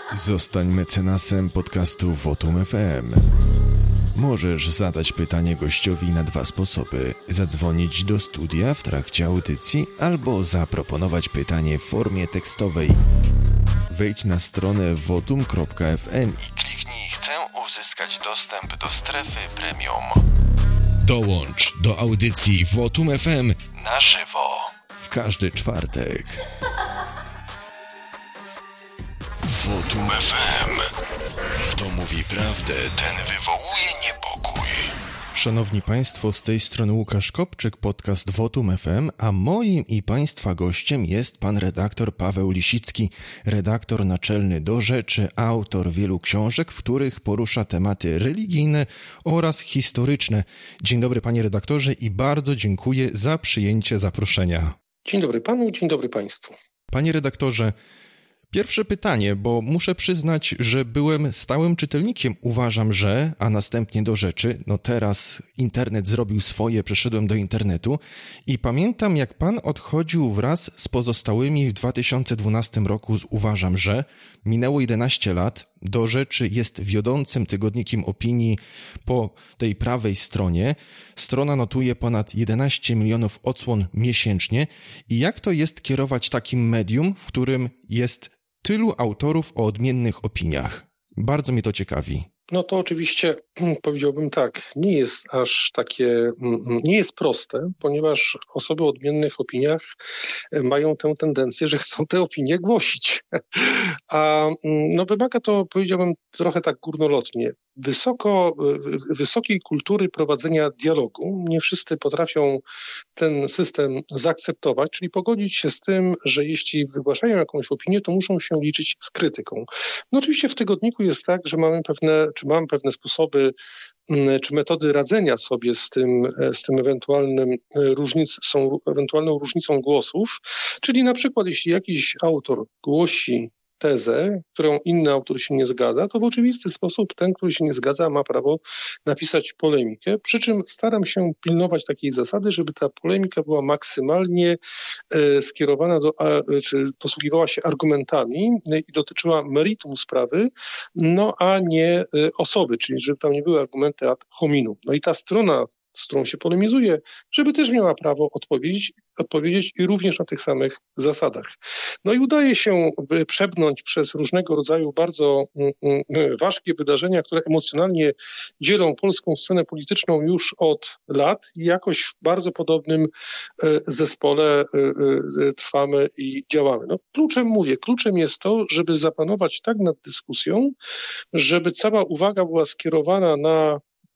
Zostań mecenasem podcastu Votum FM. Możesz zadać pytanie gościowi na 2 sposoby. Zadzwonić do studia w trakcie audycji albo zaproponować pytanie w formie tekstowej. Wejdź na stronę votum.fm i kliknij "Chcę uzyskać dostęp do strefy premium". Dołącz do audycji Votum FM na żywo w każdy czwartek. Votum FM. Kto mówi prawdę, ten wywołuje niepokój. Szanowni Państwo, z tej strony Łukasz Kopczyk, podcast Votum FM, a moim i Państwa gościem jest pan redaktor Paweł Lisicki, redaktor naczelny Do Rzeczy, autor wielu książek, w których porusza tematy religijne oraz historyczne. Dzień dobry panie redaktorze i bardzo dziękuję za przyjęcie zaproszenia. Dzień dobry panu, dzień dobry państwu. Panie redaktorze, pierwsze pytanie, bo muszę przyznać, że byłem stałym czytelnikiem Uważam, że, a następnie Do Rzeczy. No teraz internet zrobił swoje, przeszedłem do internetu i pamiętam, jak pan odchodził wraz z pozostałymi w 2012 roku z Uważam, że. Minęło 11 lat. Do Rzeczy jest wiodącym tygodnikiem opinii po tej prawej stronie. Strona notuje ponad 11 milionów odsłon miesięcznie. I jak to jest kierować takim medium, w którym jest tylu autorów o odmiennych opiniach? Bardzo mnie to ciekawi. No to oczywiście powiedziałbym tak, nie jest aż takie, nie jest proste, ponieważ osoby o odmiennych opiniach mają tę tendencję, że chcą te opinie głosić. A no wymaga to, powiedziałbym, trochę tak górnolotnie, wysokiej kultury prowadzenia dialogu. Nie wszyscy potrafią ten system zaakceptować, czyli pogodzić się z tym, że jeśli wygłaszają jakąś opinię, to muszą się liczyć z krytyką. No oczywiście w tygodniku jest tak, że mamy pewne sposoby czy metody radzenia sobie z tym ewentualną różnicą głosów, czyli na przykład jeśli jakiś autor głosi tezę, którą inny autor się nie zgadza, to w oczywisty sposób ten, który się nie zgadza, ma prawo napisać polemikę, przy czym staram się pilnować takiej zasady, żeby ta polemika była maksymalnie skierowana czy posługiwała się argumentami i dotyczyła meritum sprawy, no a nie osoby, czyli żeby tam nie były argumenty ad hominem. No i ta strona, z którą się polemizuje, żeby też miała prawo odpowiedzieć i również na tych samych zasadach. No i udaje się przepchnąć przez różnego rodzaju bardzo ważkie wydarzenia, które emocjonalnie dzielą polską scenę polityczną już od lat i jakoś w bardzo podobnym zespole trwamy i działamy. No, kluczem jest to, żeby zapanować tak nad dyskusją, żeby cała uwaga była skierowana na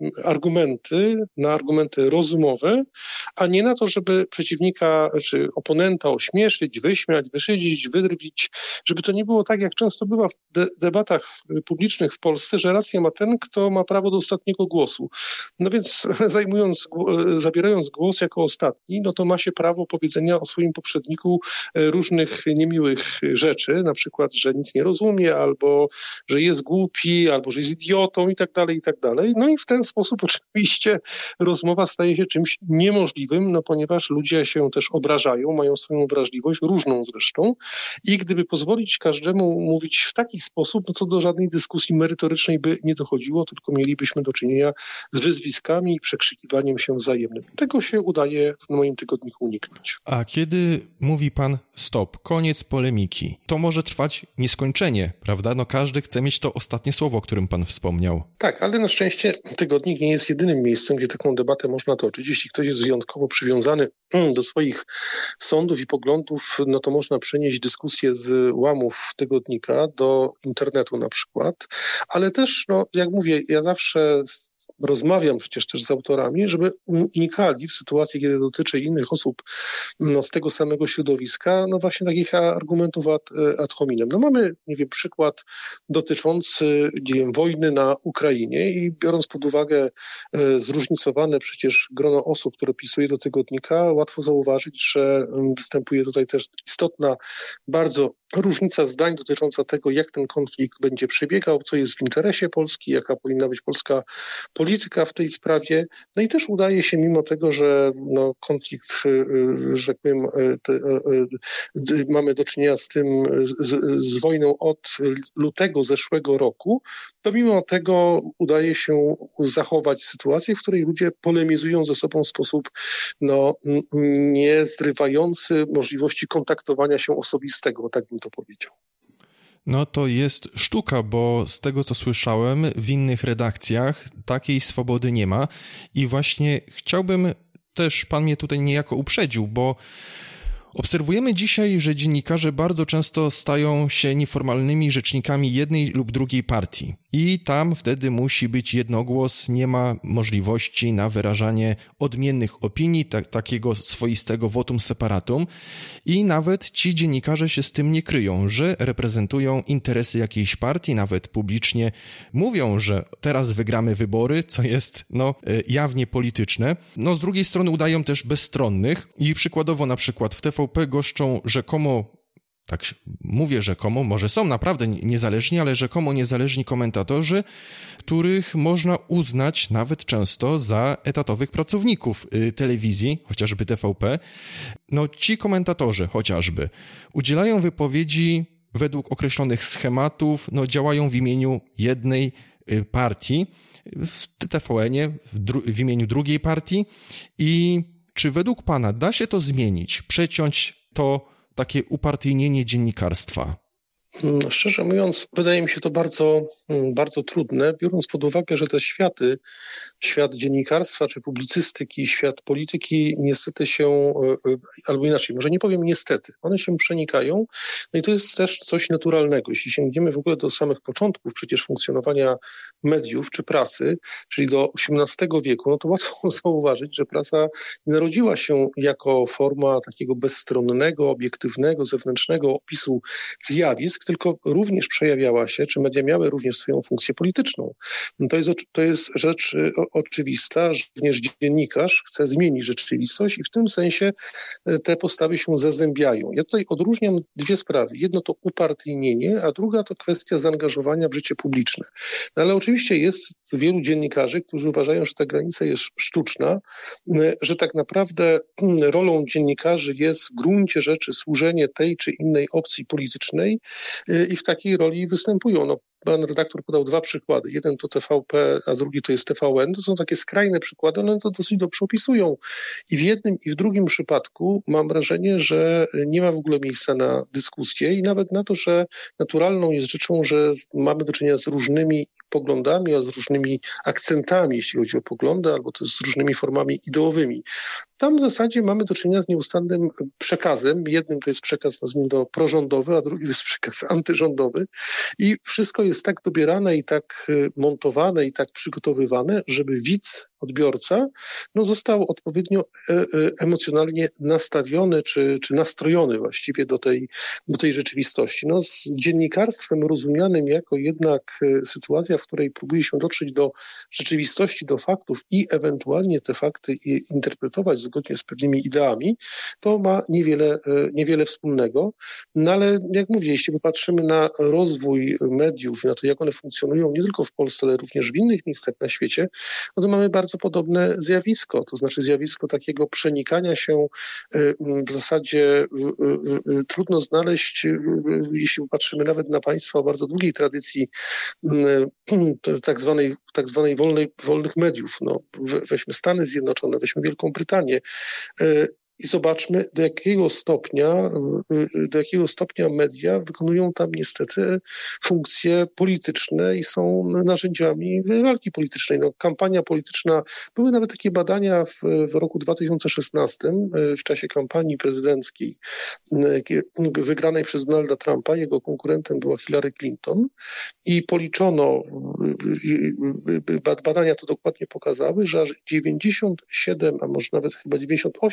argumenty rozumowe, a nie na to, żeby przeciwnika czy oponenta ośmieszyć, wyśmiać, wyszydzić, wydrwić, żeby to nie było tak, jak często bywa w debatach publicznych w Polsce, że rację ma ten, kto ma prawo do ostatniego głosu. No więc zabierając głos jako ostatni, no to ma się prawo powiedzenia o swoim poprzedniku różnych niemiłych rzeczy, na przykład, że nic nie rozumie, albo że jest głupi, albo że jest idiotą i tak dalej, i tak dalej. No i w ten sposób oczywiście rozmowa staje się czymś niemożliwym, no ponieważ ludzie się też obrażają, mają swoją wrażliwość, różną zresztą, i gdyby pozwolić każdemu mówić w taki sposób, no to do żadnej dyskusji merytorycznej by nie dochodziło, tylko mielibyśmy do czynienia z wyzwiskami i przekrzykiwaniem się wzajemnym. Tego się udaje w moim tygodniku uniknąć. A kiedy mówi pan stop, koniec polemiki, to może trwać nieskończenie, prawda? No każdy chce mieć to ostatnie słowo, o którym pan wspomniał. Tak, ale na szczęście tygodnik nie jest jedynym miejscem, gdzie taką debatę można toczyć. Jeśli ktoś jest wyjątkowo przywiązany do swoich sądów i poglądów, no to można przenieść dyskusję z łamów tygodnika do internetu na przykład, ale też, no jak mówię, ja zawsze rozmawiam przecież też z autorami, żeby unikali w sytuacji, kiedy dotyczy innych osób z tego samego środowiska, no właśnie takich argumentów ad hominem. No mamy, nie wiem, przykład dotyczący, nie wiem, wojny na Ukrainie i biorąc pod uwagę zróżnicowane przecież grono osób, które pisuje do tygodnika, łatwo zauważyć, że występuje tutaj też istotna bardzo różnica zdań dotycząca tego, jak ten konflikt będzie przebiegał, co jest w interesie Polski, jaka powinna być polska polityka w tej sprawie. No i też udaje się, mimo tego, że konflikt, że tak powiem, mamy do czynienia z tym, z wojną od lutego zeszłego roku, to mimo tego udaje się zachować sytuację, w której ludzie polemizują ze sobą w sposób nie zrywający możliwości kontaktowania się osobistego, tak bym to powiedział. No to jest sztuka, bo z tego co słyszałem, w innych redakcjach takiej swobody nie ma i właśnie chciałbym też, pan mnie tutaj niejako uprzedził, bo obserwujemy dzisiaj, że dziennikarze bardzo często stają się nieformalnymi rzecznikami jednej lub drugiej partii i tam wtedy musi być jednogłos, nie ma możliwości na wyrażanie odmiennych opinii, takiego swoistego votum separatum i nawet ci dziennikarze się z tym nie kryją, że reprezentują interesy jakiejś partii, nawet publicznie mówią, że teraz wygramy wybory, co jest jawnie polityczne. Z drugiej strony udają też bezstronnych i przykładowo na przykład w TVP goszczą rzekomo, tak mówię rzekomo, może są naprawdę niezależni, ale rzekomo niezależni komentatorzy, których można uznać nawet często za etatowych pracowników telewizji, chociażby TVP. Ci komentatorzy chociażby udzielają wypowiedzi według określonych schematów, działają w imieniu jednej partii, w TVN-ie w imieniu drugiej partii i czy według pana da się to zmienić, przeciąć to takie upartyjnienie dziennikarstwa? Szczerze mówiąc, wydaje mi się to bardzo, bardzo trudne, biorąc pod uwagę, że te światy, świat dziennikarstwa czy publicystyki, świat polityki niestety się, albo inaczej, może nie powiem niestety, one się przenikają, i to jest też coś naturalnego. Jeśli sięgniemy w ogóle do samych początków przecież funkcjonowania mediów czy prasy, czyli do XVIII wieku, to łatwo zauważyć, że prasa nie narodziła się jako forma takiego bezstronnego, obiektywnego, zewnętrznego opisu zjawisk, tylko również przejawiała się, czy media miały również swoją funkcję polityczną. To jest rzecz oczywista, że również dziennikarz chce zmienić rzeczywistość i w tym sensie te postawy się zazębiają. Ja tutaj odróżniam dwie sprawy. Jedno to upartyjnienie, a druga to kwestia zaangażowania w życie publiczne. Ale oczywiście jest wielu dziennikarzy, którzy uważają, że ta granica jest sztuczna, że tak naprawdę rolą dziennikarzy jest w gruncie rzeczy służenie tej czy innej opcji politycznej i w takiej roli występują. Pan redaktor podał dwa przykłady. Jeden to TVP, a drugi to jest TVN. To są takie skrajne przykłady, one to dosyć dobrze opisują. I w jednym i w drugim przypadku mam wrażenie, że nie ma w ogóle miejsca na dyskusję i nawet na to, że naturalną jest rzeczą, że mamy do czynienia z różnymi poglądami, a z różnymi akcentami, jeśli chodzi o poglądy, albo też z różnymi formami ideowymi. Tam w zasadzie mamy do czynienia z nieustannym przekazem. Jednym to jest przekaz, nazwijmy to, prorządowy, a drugi to jest przekaz antyrządowy. I wszystko jest tak dobierane i tak montowane i tak przygotowywane, żeby widz, odbiorca, został odpowiednio emocjonalnie nastawiony czy nastrojony właściwie do tej rzeczywistości. Z dziennikarstwem rozumianym jako jednak sytuacja, w której próbuje się dotrzeć do rzeczywistości, do faktów i ewentualnie te fakty interpretować zgodnie z pewnymi ideami, to ma niewiele wspólnego. Ale jak mówię, jeśli popatrzymy na rozwój mediów, na to, jak one funkcjonują nie tylko w Polsce, ale również w innych miejscach na świecie, to mamy bardzo podobne zjawisko, to znaczy zjawisko takiego przenikania się w zasadzie trudno znaleźć, jeśli popatrzymy nawet na państwa o bardzo długiej tradycji tak zwanej wolnych mediów. Weźmy Stany Zjednoczone, weźmy Wielką Brytanię. I zobaczmy, do jakiego stopnia media wykonują tam niestety funkcje polityczne i są narzędziami walki politycznej. Kampania polityczna, były nawet takie badania w roku 2016 w czasie kampanii prezydenckiej wygranej przez Donalda Trumpa. Jego konkurentem była Hillary Clinton i policzono, badania to dokładnie pokazały, że aż 97, a może nawet chyba 98%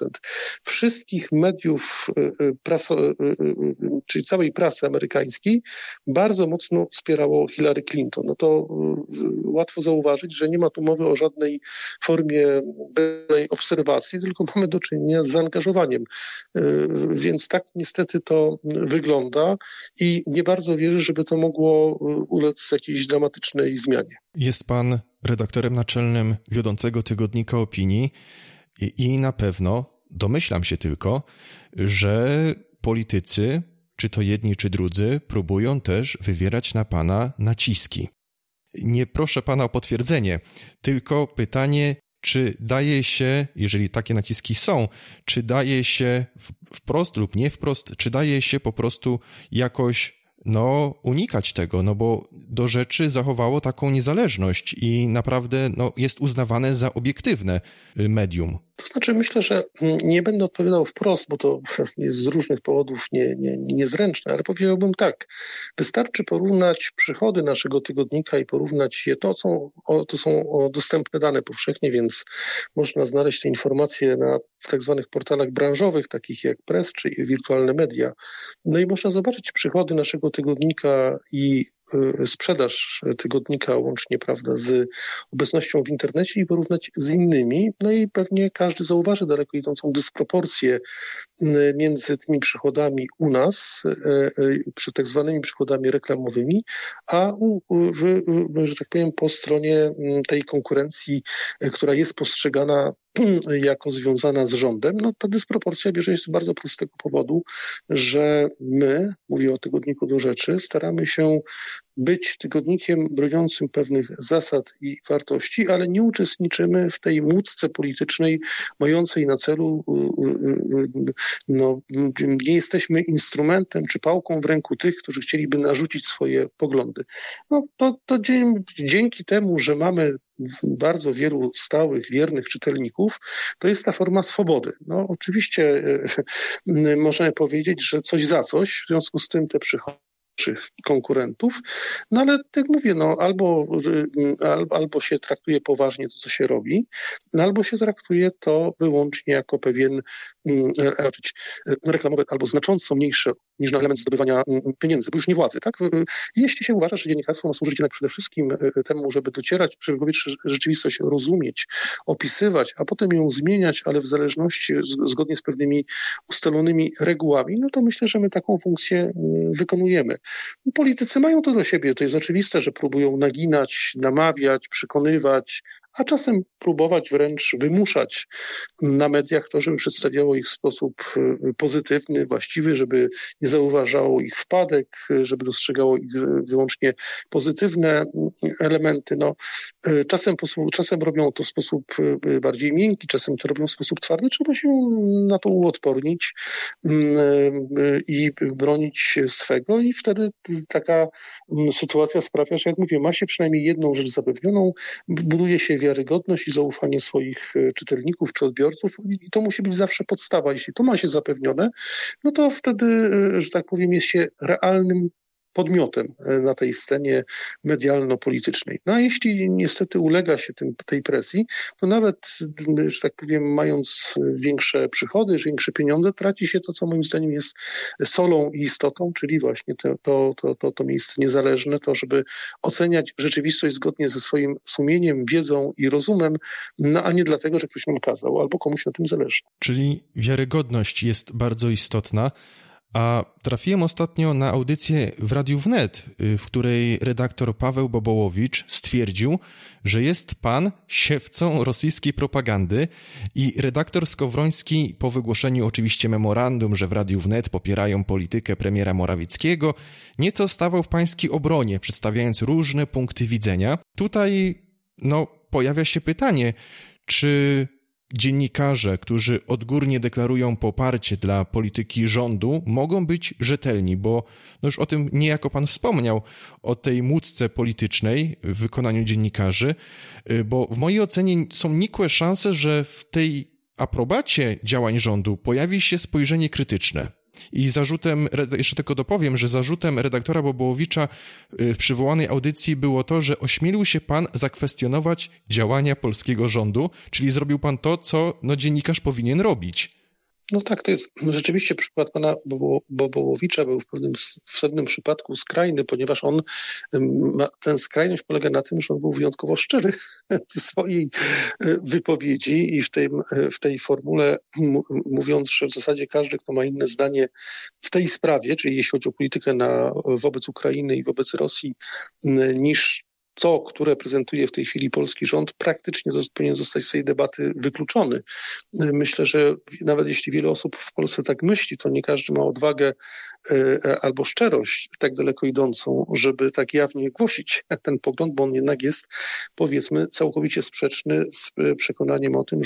wszystkich mediów, czyli całej prasy amerykańskiej, bardzo mocno wspierało Hillary Clinton. No to łatwo zauważyć, że nie ma tu mowy o żadnej formie beznej obserwacji, tylko mamy do czynienia z zaangażowaniem. Więc tak niestety to wygląda i nie bardzo wierzę, żeby to mogło ulec jakiejś dramatycznej zmianie. Jest pan redaktorem naczelnym wiodącego tygodnika Opinii i na pewno, domyślam się tylko, że politycy, czy to jedni, czy drudzy, próbują też wywierać na pana naciski. Nie proszę pana o potwierdzenie, tylko pytanie, czy daje się, jeżeli takie naciski są, czy daje się wprost lub nie wprost, czy daje się po prostu jakoś unikać tego, bo do rzeczy zachowało taką niezależność i naprawdę jest uznawane za obiektywne medium. To znaczy myślę, że nie będę odpowiadał wprost, bo to jest z różnych powodów niezręczne, ale powiedziałbym tak. Wystarczy porównać przychody naszego tygodnika i porównać je, to są dostępne dane powszechnie, więc można znaleźć te informacje na tak zwanych portalach branżowych, takich jak Press czy wirtualne media. No i można zobaczyć przychody naszego tygodnika i sprzedaż tygodnika łącznie, prawda, z obecnością w internecie i porównać z innymi. No i pewnie każdy zauważy daleko idącą dysproporcję między tymi przychodami u nas, przy tak zwanymi przychodami reklamowymi, a że tak powiem, po stronie tej konkurencji, która jest postrzegana jako związana z rządem. No, ta dysproporcja bierze się z bardzo prostego powodu, że my, mówię o tygodniku Do Rzeczy, staramy się być tygodnikiem broniącym pewnych zasad i wartości, ale nie uczestniczymy w tej łódce politycznej mającej na celu, nie jesteśmy instrumentem czy pałką w ręku tych, którzy chcieliby narzucić swoje poglądy. No, to dzięki temu, że mamy bardzo wielu stałych, wiernych czytelników, to jest ta forma swobody. No, oczywiście możemy powiedzieć, że coś za coś, w związku z tym te przychody konkurentów, no ale tak mówię, albo się traktuje poważnie to, co się robi, albo się traktuje to wyłącznie jako pewien reklamowy, albo znacząco mniejsze niż na element zdobywania pieniędzy, bo już nie władzy, tak? I jeśli się uważa, że dziennikarstwo ma służyć jednak przede wszystkim temu, żeby docierać, żeby rzeczywistość rozumieć, opisywać, a potem ją zmieniać, ale w zależności, zgodnie z pewnymi ustalonymi regułami, no to myślę, że my taką funkcję wykonujemy. Politycy mają to do siebie, to jest oczywiste, że próbują naginać, namawiać, przekonywać, a czasem próbować wręcz wymuszać na mediach to, żeby przedstawiało ich w sposób pozytywny, właściwy, żeby nie zauważało ich wpadek, żeby dostrzegało ich wyłącznie pozytywne elementy. No, czasem robią to w sposób bardziej miękki, czasem to robią w sposób twardy. Trzeba się na to uodpornić i bronić swego i wtedy taka sytuacja sprawia, że jak mówię, ma się przynajmniej jedną rzecz zapewnioną, buduje się wiarygodność i zaufanie swoich czytelników czy odbiorców i to musi być zawsze podstawa. Jeśli to ma się zapewnione, no to wtedy, że tak powiem, jest się realnym podmiotem na tej scenie medialno-politycznej. No a jeśli niestety ulega się tej presji, to nawet, że tak powiem, mając większe przychody, większe pieniądze, traci się to, co moim zdaniem jest solą i istotą, czyli właśnie to miejsce niezależne, to, żeby oceniać rzeczywistość zgodnie ze swoim sumieniem, wiedzą i rozumem, no a nie dlatego, że ktoś nam kazał albo komuś na tym zależy. Czyli wiarygodność jest bardzo istotna. A trafiłem ostatnio na audycję w Radiu Wnet, w której redaktor Paweł Bobołowicz stwierdził, że jest pan siewcą rosyjskiej propagandy i redaktor Skowroński po wygłoszeniu oczywiście memorandum, że w Radiu Wnet popierają politykę premiera Morawieckiego, nieco stawał w pańskiej obronie, przedstawiając różne punkty widzenia. Tutaj pojawia się pytanie, czy dziennikarze, którzy odgórnie deklarują poparcie dla polityki rządu, mogą być rzetelni, bo już o tym niejako pan wspomniał, o tej łódce politycznej w wykonaniu dziennikarzy, bo w mojej ocenie są nikłe szanse, że w tej aprobacie działań rządu pojawi się spojrzenie krytyczne. I zarzutem, jeszcze tylko dopowiem, że zarzutem redaktora Bobołowicza w przywołanej audycji było to, że ośmielił się pan zakwestionować działania polskiego rządu, czyli zrobił pan to, co dziennikarz powinien robić. No tak, to jest rzeczywiście przykład pana Bobołowicza był w pewnym przypadku skrajny, ponieważ ten skrajność polega na tym, że on był wyjątkowo szczery w swojej wypowiedzi i w tej formule mówiąc, że w zasadzie każdy, kto ma inne zdanie w tej sprawie, czyli jeśli chodzi o politykę wobec Ukrainy i wobec Rosji, niż to, które prezentuje w tej chwili polski rząd, praktycznie powinien zostać z tej debaty wykluczony. Myślę, że nawet jeśli wiele osób w Polsce tak myśli, to nie każdy ma odwagę albo szczerość tak daleko idącą, żeby tak jawnie głosić ten pogląd, bo on jednak jest, powiedzmy, całkowicie sprzeczny z przekonaniem o tym,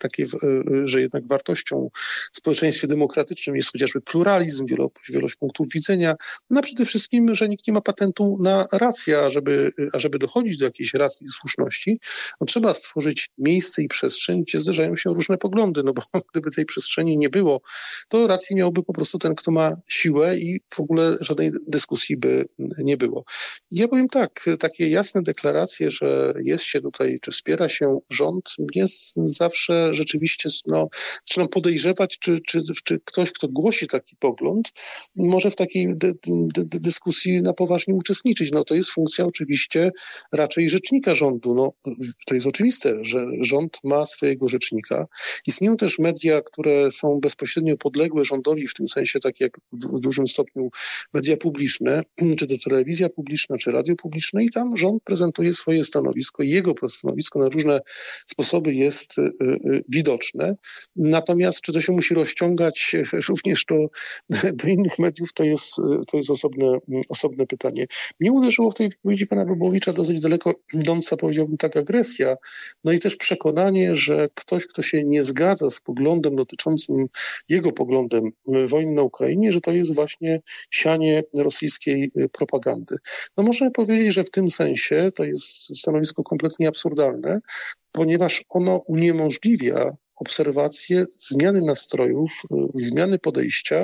że jednak wartością w społeczeństwie demokratycznym jest chociażby pluralizm, wielość punktów widzenia, a przede wszystkim, że nikt nie ma patentu na rację, ażeby dochodzić do jakiejś racji i słuszności, trzeba stworzyć miejsce i przestrzeń, gdzie zderzają się różne poglądy, bo gdyby tej przestrzeni nie było, to racji miałby po prostu ten, kto ma siłę i w ogóle żadnej dyskusji by nie było. Ja powiem tak, takie jasne deklaracje, że jest się tutaj, czy wspiera się rząd, mnie zawsze rzeczywiście zaczynam podejrzewać, czy ktoś, kto głosi taki pogląd, może w takiej dyskusji na poważnie uczestniczyć. To jest funkcja oczywiście raczej rzecznika rządu. To jest oczywiste, że rząd ma swojego rzecznika. Istnieją też media, które są bezpośrednio podległe rządowi, w tym sensie tak jak w dużym stopniu media publiczne, czy to telewizja publiczna, czy radio publiczne i tam rząd prezentuje swoje stanowisko i jego stanowisko na różne sposoby jest widoczne. Natomiast czy to się musi rozciągać również do innych mediów, to jest osobne pytanie. Mnie uderzyło w tej wypowiedzi pana Bobołowicza dosyć daleko idąca, powiedziałbym tak, agresja, i też przekonanie, że ktoś, kto się nie zgadza z poglądem dotyczącym jego poglądem wojny na Ukrainie, że to jest właśnie sianie rosyjskiej propagandy. Możemy powiedzieć, że w tym sensie to jest stanowisko kompletnie absurdalne, ponieważ ono uniemożliwia obserwacje zmiany nastrojów, zmiany podejścia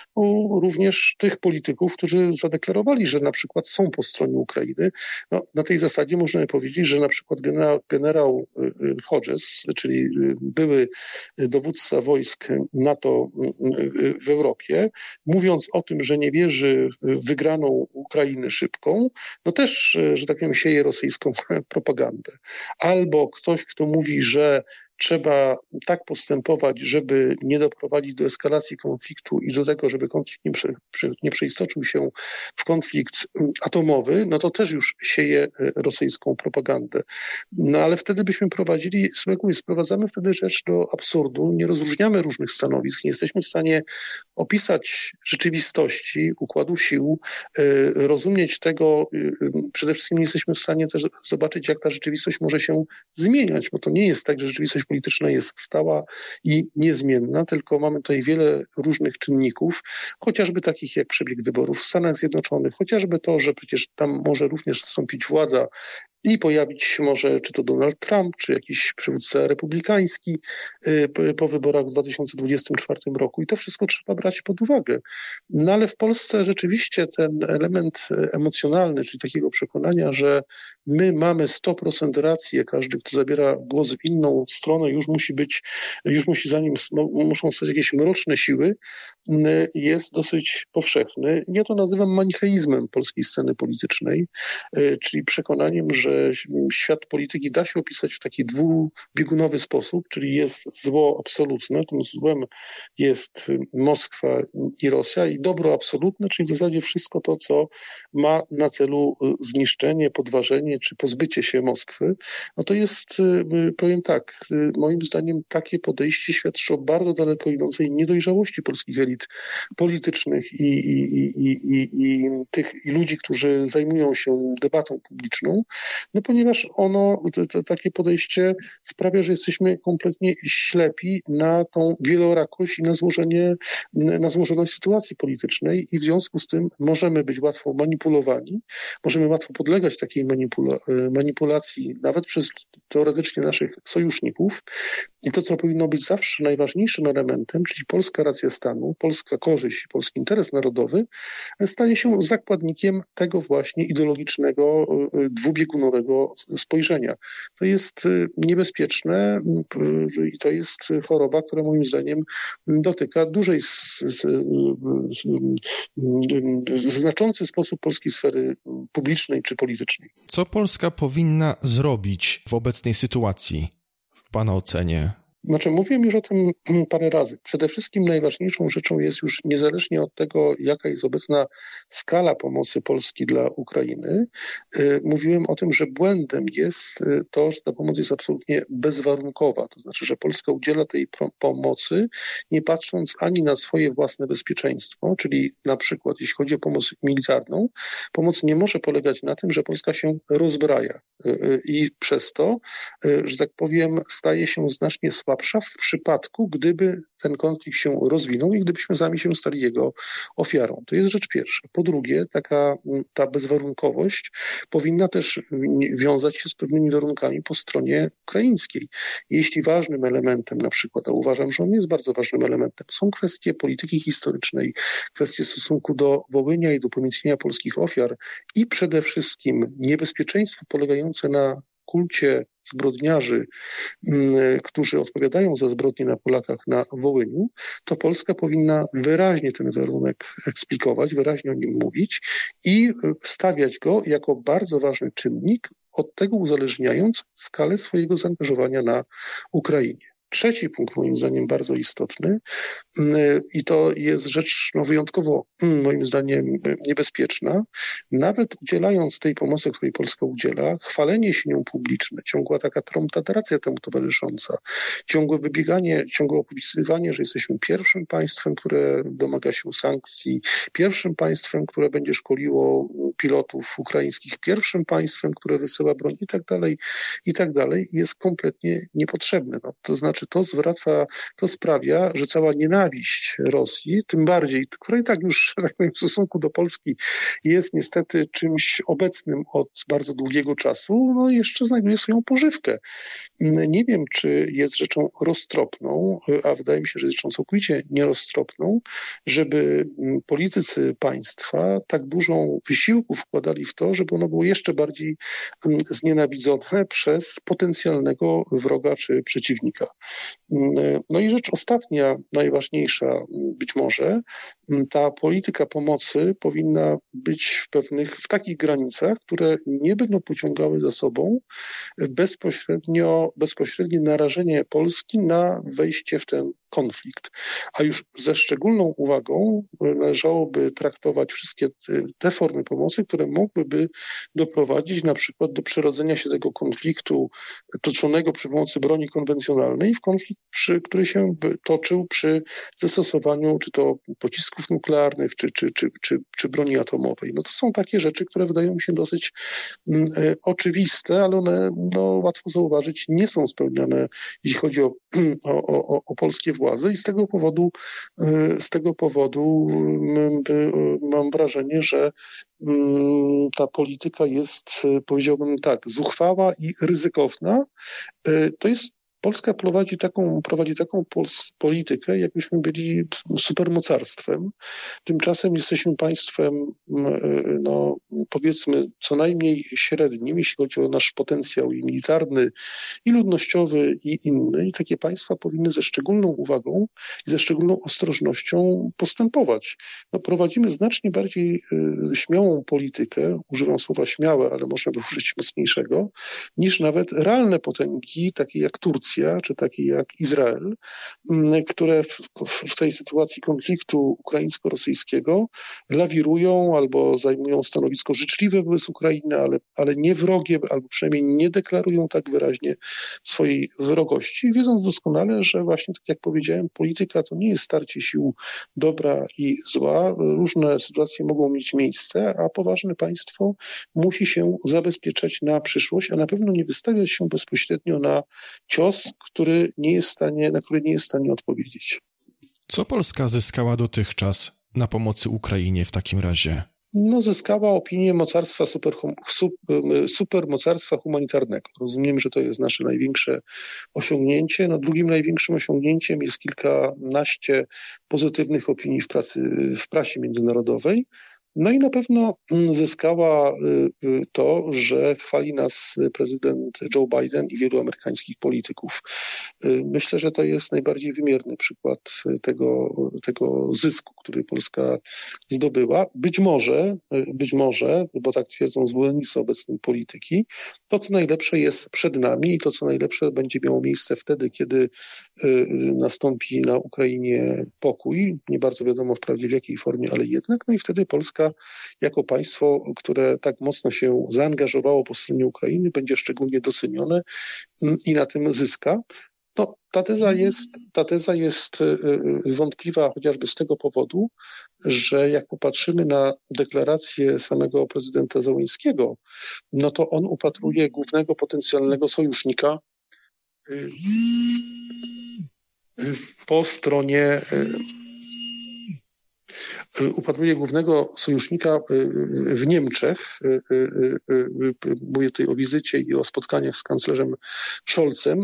również tych polityków, którzy zadeklarowali, że na przykład są po stronie Ukrainy. Na tej zasadzie możemy powiedzieć, że na przykład generał Hodges, czyli były dowódca wojsk NATO w Europie, mówiąc o tym, że nie wierzy w wygraną Ukrainy szybką, też, że tak powiem, sieje rosyjską propagandę. Albo ktoś, kto mówi, że trzeba tak postępować, żeby nie doprowadzić do eskalacji konfliktu i do tego, żeby konflikt nie przeistoczył się w konflikt atomowy, to też już sieje rosyjską propagandę. Ale wtedy byśmy sprowadzamy wtedy rzecz do absurdu, nie rozróżniamy różnych stanowisk, nie jesteśmy w stanie opisać rzeczywistości, układu sił, rozumieć tego, przede wszystkim nie jesteśmy w stanie też zobaczyć, jak ta rzeczywistość może się zmieniać, bo to nie jest tak, że rzeczywistość polityczna jest stała i niezmienna, tylko mamy tutaj wiele różnych czynników, chociażby takich jak przebieg wyborów w Stanach Zjednoczonych, chociażby to, że przecież tam może również nastąpić władza i pojawić się może czy to Donald Trump, czy jakiś przywódca republikański po wyborach w 2024 roku. I to wszystko trzeba brać pod uwagę. Ale w Polsce rzeczywiście ten element emocjonalny, czyli takiego przekonania, że my mamy 100% rację, każdy, kto zabiera głos w inną stronę, muszą stać jakieś mroczne siły, jest dosyć powszechny. Ja to nazywam manicheizmem polskiej sceny politycznej, czyli przekonaniem, że świat polityki da się opisać w taki dwubiegunowy sposób, czyli jest zło absolutne, tym złem jest Moskwa i Rosja i dobro absolutne, czyli w zasadzie wszystko to, co ma na celu zniszczenie, podważenie czy pozbycie się Moskwy. To jest, powiem tak, moim zdaniem takie podejście świadczy o bardzo daleko idącej niedojrzałości polskich elit politycznych i tych ludzi, którzy zajmują się debatą publiczną, ponieważ takie podejście sprawia, że jesteśmy kompletnie ślepi na tą wielorakość i na złożoność sytuacji politycznej i w związku z tym możemy być łatwo manipulowani, możemy łatwo podlegać takiej manipulacji nawet przez teoretycznie naszych sojuszników. I to, co powinno być zawsze najważniejszym elementem, czyli polska racja stanu, polska korzyść, polski interes narodowy staje się zakładnikiem tego właśnie ideologicznego, dwubiegunowego spojrzenia. To jest niebezpieczne i to jest choroba, która moim zdaniem dotyka dużej, znaczący sposób polskiej sfery publicznej czy politycznej. Co Polska powinna zrobić w obecnej sytuacji, w Pana ocenie? Znaczy, mówiłem już o tym parę razy. Przede wszystkim najważniejszą rzeczą jest już niezależnie od tego, jaka jest obecna skala pomocy Polski dla Ukrainy, mówiłem o tym, że błędem jest to, że ta pomoc jest absolutnie bezwarunkowa. To znaczy, że Polska udziela tej pomocy, nie patrząc ani na swoje własne bezpieczeństwo, czyli na przykład, jeśli chodzi o pomoc militarną, pomoc nie może polegać na tym, że Polska się rozbraja i przez to, że tak powiem, staje się znacznie słabsza w przypadku, gdyby ten konflikt się rozwinął i gdybyśmy sami się stali jego ofiarą. To jest rzecz pierwsza. Po drugie, ta bezwarunkowość powinna też wiązać się z pewnymi warunkami po stronie ukraińskiej. Jeśli ważnym elementem na przykład, a uważam, że on jest bardzo ważnym elementem, są kwestie polityki historycznej, kwestie stosunku do Wołynia i do pamiętnienia polskich ofiar i przede wszystkim niebezpieczeństwo polegające na kulcie zbrodniarzy, którzy odpowiadają za zbrodnie na Polakach na Wołyniu, to Polska powinna wyraźnie ten warunek eksplikować, wyraźnie o nim mówić i stawiać go jako bardzo ważny czynnik, od tego uzależniając skalę swojego zaangażowania na Ukrainie. Trzeci punkt, moim zdaniem, bardzo istotny i to jest rzecz wyjątkowo, moim zdaniem, niebezpieczna. Nawet udzielając tej pomocy, której Polska udziela, chwalenie się nią publiczne, ciągła taka tromtateracja temu towarzysząca, ciągłe wybieganie, ciągłe opisywanie, że jesteśmy pierwszym państwem, które domaga się sankcji, pierwszym państwem, które będzie szkoliło pilotów ukraińskich, pierwszym państwem, które wysyła broń i tak dalej, jest kompletnie niepotrzebne. No, to znaczy to sprawia, że cała nienawiść Rosji, tym bardziej, która i tak już, że tak powiem, w stosunku do Polski jest niestety czymś obecnym od bardzo długiego czasu, no jeszcze znajduje swoją pożywkę. Nie wiem, czy jest rzeczą roztropną, a wydaje mi się, że jest rzeczą całkowicie nieroztropną, żeby politycy państwa tak dużą wysiłku wkładali w to, żeby ono było jeszcze bardziej znienawidzone przez potencjalnego wroga czy przeciwnika. No i rzecz ostatnia, najważniejsza być może, ta polityka pomocy powinna być w takich granicach, które nie będą pociągały za sobą bezpośrednie narażenie Polski na wejście w ten konflikt. A już ze szczególną uwagą należałoby traktować wszystkie te formy pomocy, które mogłyby doprowadzić na przykład do przerodzenia się tego konfliktu toczonego przy pomocy broni konwencjonalnej w konflikt, który się toczył przy zastosowaniu czy to pocisków nuklearnych, czy broni atomowej. No to są takie rzeczy, które wydają mi się dosyć oczywiste, ale one, no, łatwo zauważyć, nie są spełniane, jeśli chodzi o polskie władze i z tego powodu mam wrażenie, że ta polityka jest, powiedziałbym tak, zuchwała i ryzykowna. To jest Polska prowadzi taką politykę, jakbyśmy byli supermocarstwem. Tymczasem jesteśmy państwem, no, powiedzmy, co najmniej średnim, jeśli chodzi o nasz potencjał i militarny, i ludnościowy, i inny. I takie państwa powinny ze szczególną uwagą i ze szczególną ostrożnością postępować. No, prowadzimy znacznie bardziej śmiałą politykę, używam słowa śmiałe, ale można by użyć mocniejszego, niż nawet realne potęgi, takie jak Turcja, czy takie jak Izrael, które w tej sytuacji konfliktu ukraińsko-rosyjskiego lawirują albo zajmują stanowisko życzliwe wobec Ukrainy, ale nie wrogie, albo przynajmniej nie deklarują tak wyraźnie swojej wrogości, wiedząc doskonale, że właśnie tak jak powiedziałem, polityka to nie jest starcie sił dobra i zła. Różne sytuacje mogą mieć miejsce, a poważne państwo musi się zabezpieczać na przyszłość, a na pewno nie wystawiać się bezpośrednio na cios, na który nie jest w stanie odpowiedzieć. Co Polska zyskała dotychczas na pomocy Ukrainie w takim razie? zyskała opinię mocarstwa supermocarstwa humanitarnego. Rozumiem, że to jest nasze największe osiągnięcie. Drugim największym osiągnięciem jest kilkanaście pozytywnych opinii w prasie międzynarodowej. I na pewno zyskała to, że chwali nas prezydent Joe Biden i wielu amerykańskich polityków. Myślę, że to jest najbardziej wymierny przykład tego zysku, który Polska zdobyła. Być może, bo tak twierdzą zwolennicy obecnej polityki, to co najlepsze jest przed nami i to co najlepsze będzie miało miejsce wtedy, kiedy nastąpi na Ukrainie pokój. Nie bardzo wiadomo wprawdzie w jakiej formie, ale jednak. I wtedy Polska jako państwo, które tak mocno się zaangażowało po stronie Ukrainy, będzie szczególnie docenione i na tym zyska. Ta teza jest wątpliwa chociażby z tego powodu, że jak popatrzymy na deklarację samego prezydenta Zełenskiego, to on upatruje głównego potencjalnego sojusznika po stronie upatruje głównego sojusznika w Niemczech. Mówię tutaj o wizycie i o spotkaniach z kanclerzem Scholzem,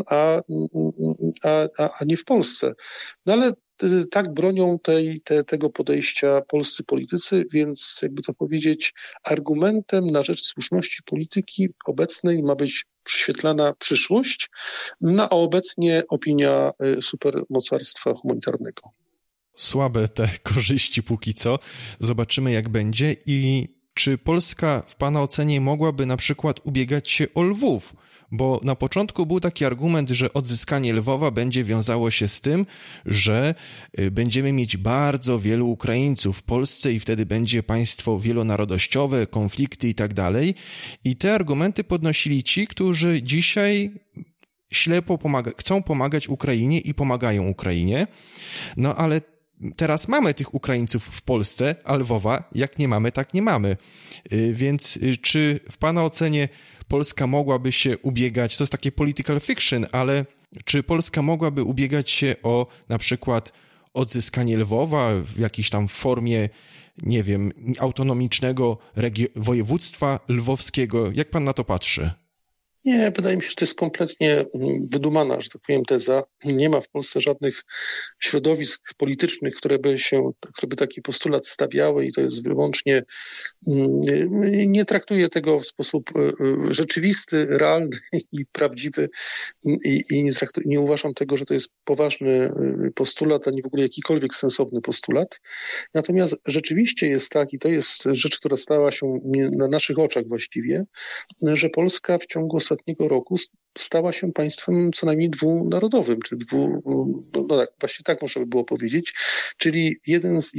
a nie w Polsce. Ale tak bronią tego podejścia polscy politycy, więc jakby to powiedzieć, argumentem na rzecz słuszności polityki obecnej ma być przyświetlana przyszłość, a obecnie opinia supermocarstwa humanitarnego. Słabe te korzyści póki co. Zobaczymy, jak będzie. I czy Polska w pana ocenie mogłaby na przykład ubiegać się o Lwów? Bo na początku był taki argument, że odzyskanie Lwowa będzie wiązało się z tym, że będziemy mieć bardzo wielu Ukraińców w Polsce i wtedy będzie państwo wielonarodowościowe, konflikty i tak dalej. I te argumenty podnosili ci, którzy dzisiaj ślepo chcą pomagać Ukrainie i pomagają Ukrainie. Ale teraz mamy tych Ukraińców w Polsce, a Lwowa jak nie mamy, tak nie mamy. Więc czy w pana ocenie Polska mogłaby się ubiegać, to jest takie political fiction, ale czy Polska mogłaby ubiegać się o na przykład odzyskanie Lwowa w jakiejś tam formie, nie wiem, autonomicznego województwa lwowskiego? Jak pan na to patrzy? Nie, wydaje mi się, że to jest kompletnie wydumana, że tak powiem, teza. Nie ma w Polsce żadnych środowisk politycznych, które by taki postulat stawiały i to jest wyłącznie, nie traktuję tego w sposób rzeczywisty, realny i prawdziwy i nie uważam tego, że to jest poważny postulat, ani w ogóle jakikolwiek sensowny postulat. Natomiast rzeczywiście jest tak, i to jest rzecz, która stała się na naszych oczach właściwie, że Polska w ciągu ostatniego roku stała się państwem co najmniej dwunarodowym, czy właśnie tak można by było powiedzieć, czyli jedna z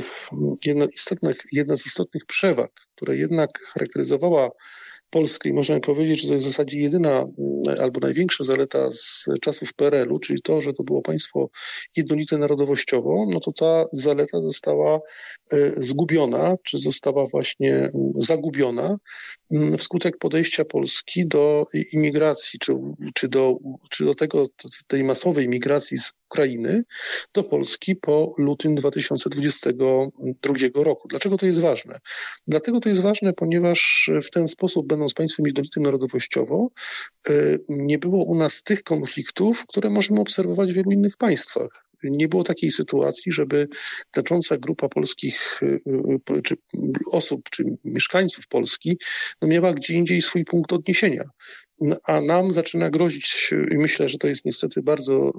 istotnych przewag, która jednak charakteryzowała Polskę i można powiedzieć, że to jest w zasadzie jedyna albo największa zaleta z czasów PRL-u, czyli to, że to było państwo jednolite narodowościowo, to ta zaleta została zgubiona, czy została właśnie zagubiona wskutek podejścia Polski do imigracji, czy do tej masowej migracji z Ukrainy do Polski po lutym 2022 roku. Dlaczego to jest ważne? Dlatego to jest ważne, ponieważ w ten sposób, będąc państwem jednolitym narodowościowo, nie było u nas tych konfliktów, które możemy obserwować w wielu innych państwach. Nie było takiej sytuacji, żeby znacząca grupa polskich czy osób, czy mieszkańców Polski miała gdzie indziej swój punkt odniesienia. A nam zaczyna grozić, i myślę, że to jest niestety bardzo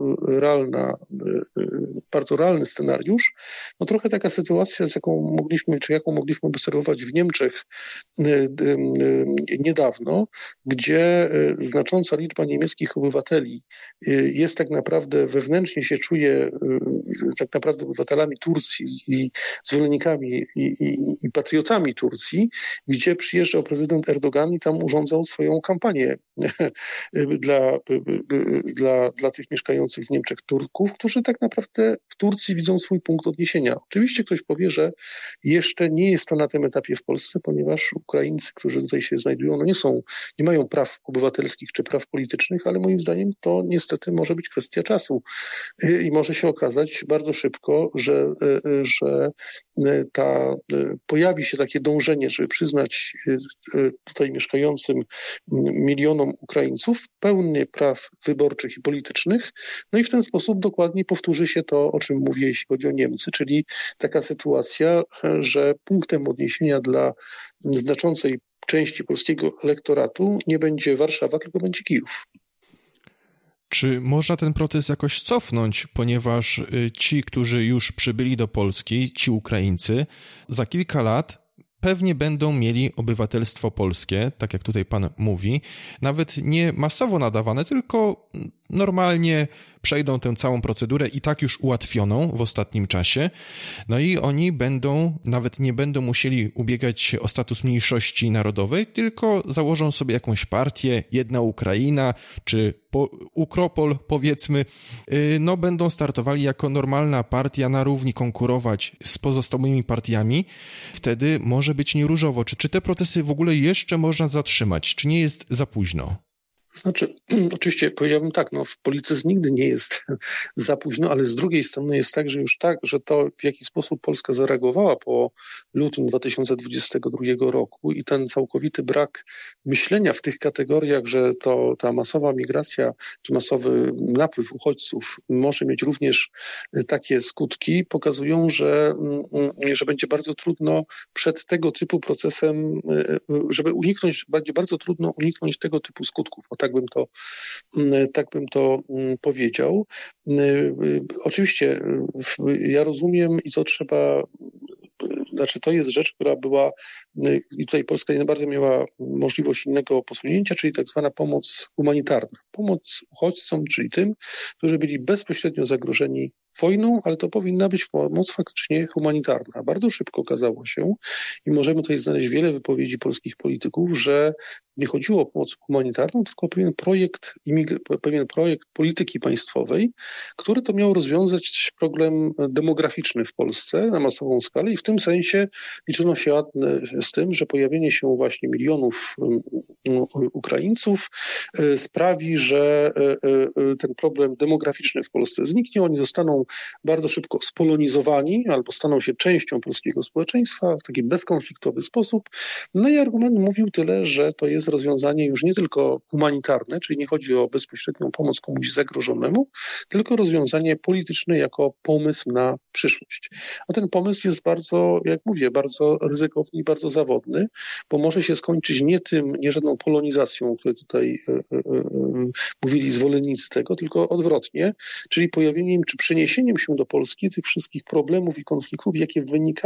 realny scenariusz, trochę taka sytuacja, jaką mogliśmy obserwować w Niemczech niedawno, gdzie znacząca liczba niemieckich obywateli jest tak naprawdę wewnętrznie się czuje tak naprawdę obywatelami Turcji i zwolennikami i patriotami Turcji, gdzie przyjeżdżał prezydent Erdogan i tam urządzał swoją kampanię dla tych mieszkających w Niemczech Turków, którzy tak naprawdę w Turcji widzą swój punkt odniesienia. Oczywiście ktoś powie, że jeszcze nie jest to na tym etapie w Polsce, ponieważ Ukraińcy, którzy tutaj się znajdują, nie mają praw obywatelskich czy praw politycznych, ale moim zdaniem to niestety może być kwestia czasu i może się okazać bardzo szybko, że pojawi się takie dążenie, żeby przyznać tutaj mieszkającym milionom Ukraińców pełnię praw wyborczych i politycznych, no i w ten sposób dokładnie powtórzy się to, o czym mówię, jeśli chodzi o Niemcy, czyli taka sytuacja, że punktem odniesienia dla znaczącej części polskiego elektoratu nie będzie Warszawa, tylko będzie Kijów. Czy można ten proces jakoś cofnąć, ponieważ ci, którzy już przybyli do Polski, ci Ukraińcy, za kilka lat pewnie będą mieli obywatelstwo polskie, tak jak tutaj pan mówi, nawet nie masowo nadawane, tylko normalnie przejdą tę całą procedurę i tak już ułatwioną w ostatnim czasie. No i oni nawet nie będą musieli ubiegać się o status mniejszości narodowej, tylko założą sobie jakąś partię, Jedna Ukraina, czy Ukropol, powiedzmy, no będą startowali jako normalna partia, na równi konkurować z pozostałymi partiami. Wtedy może być nieróżowo. Czy te procesy w ogóle jeszcze można zatrzymać? Czy nie jest za późno? Znaczy, oczywiście powiedziałbym tak, w polityce nigdy nie jest za późno, ale z drugiej strony jest tak, że to w jaki sposób Polska zareagowała po lutym 2022 roku i ten całkowity brak myślenia w tych kategoriach, że ta masowa migracja czy masowy napływ uchodźców może mieć również takie skutki, pokazują, że będzie bardzo trudno przed tego typu procesem, będzie bardzo trudno uniknąć tego typu skutków. Tak bym to powiedział. Oczywiście ja rozumiem i to to jest rzecz, która była, i tutaj Polska nie bardzo miała możliwość innego posunięcia, czyli tak zwana pomoc humanitarna. Pomoc uchodźcom, czyli tym, którzy byli bezpośrednio zagrożeni wojną, ale to powinna być pomoc faktycznie humanitarna. Bardzo szybko okazało się i możemy tutaj znaleźć wiele wypowiedzi polskich polityków, że nie chodziło o pomoc humanitarną, tylko o pewien projekt polityki państwowej, który to miał rozwiązać problem demograficzny w Polsce na masową skalę i w tym sensie liczono się z tym, że pojawienie się właśnie milionów Ukraińców sprawi, że ten problem demograficzny w Polsce zniknie. Oni zostaną bardzo szybko spolonizowani albo staną się częścią polskiego społeczeństwa w taki bezkonfliktowy sposób. No i argument mówił tyle, że to jest rozwiązanie już nie tylko humanitarne, czyli nie chodzi o bezpośrednią pomoc komuś zagrożonemu, tylko rozwiązanie polityczne jako pomysł na przyszłość. A ten pomysł jest bardzo, jak mówię, bardzo ryzykowny i bardzo zawodny, bo może się skończyć nie żadną polonizacją, o której tutaj mówili zwolennicy tego, tylko odwrotnie, czyli pojawieniem czy przeniesieniem się do Polski tych wszystkich problemów i konfliktów, jakie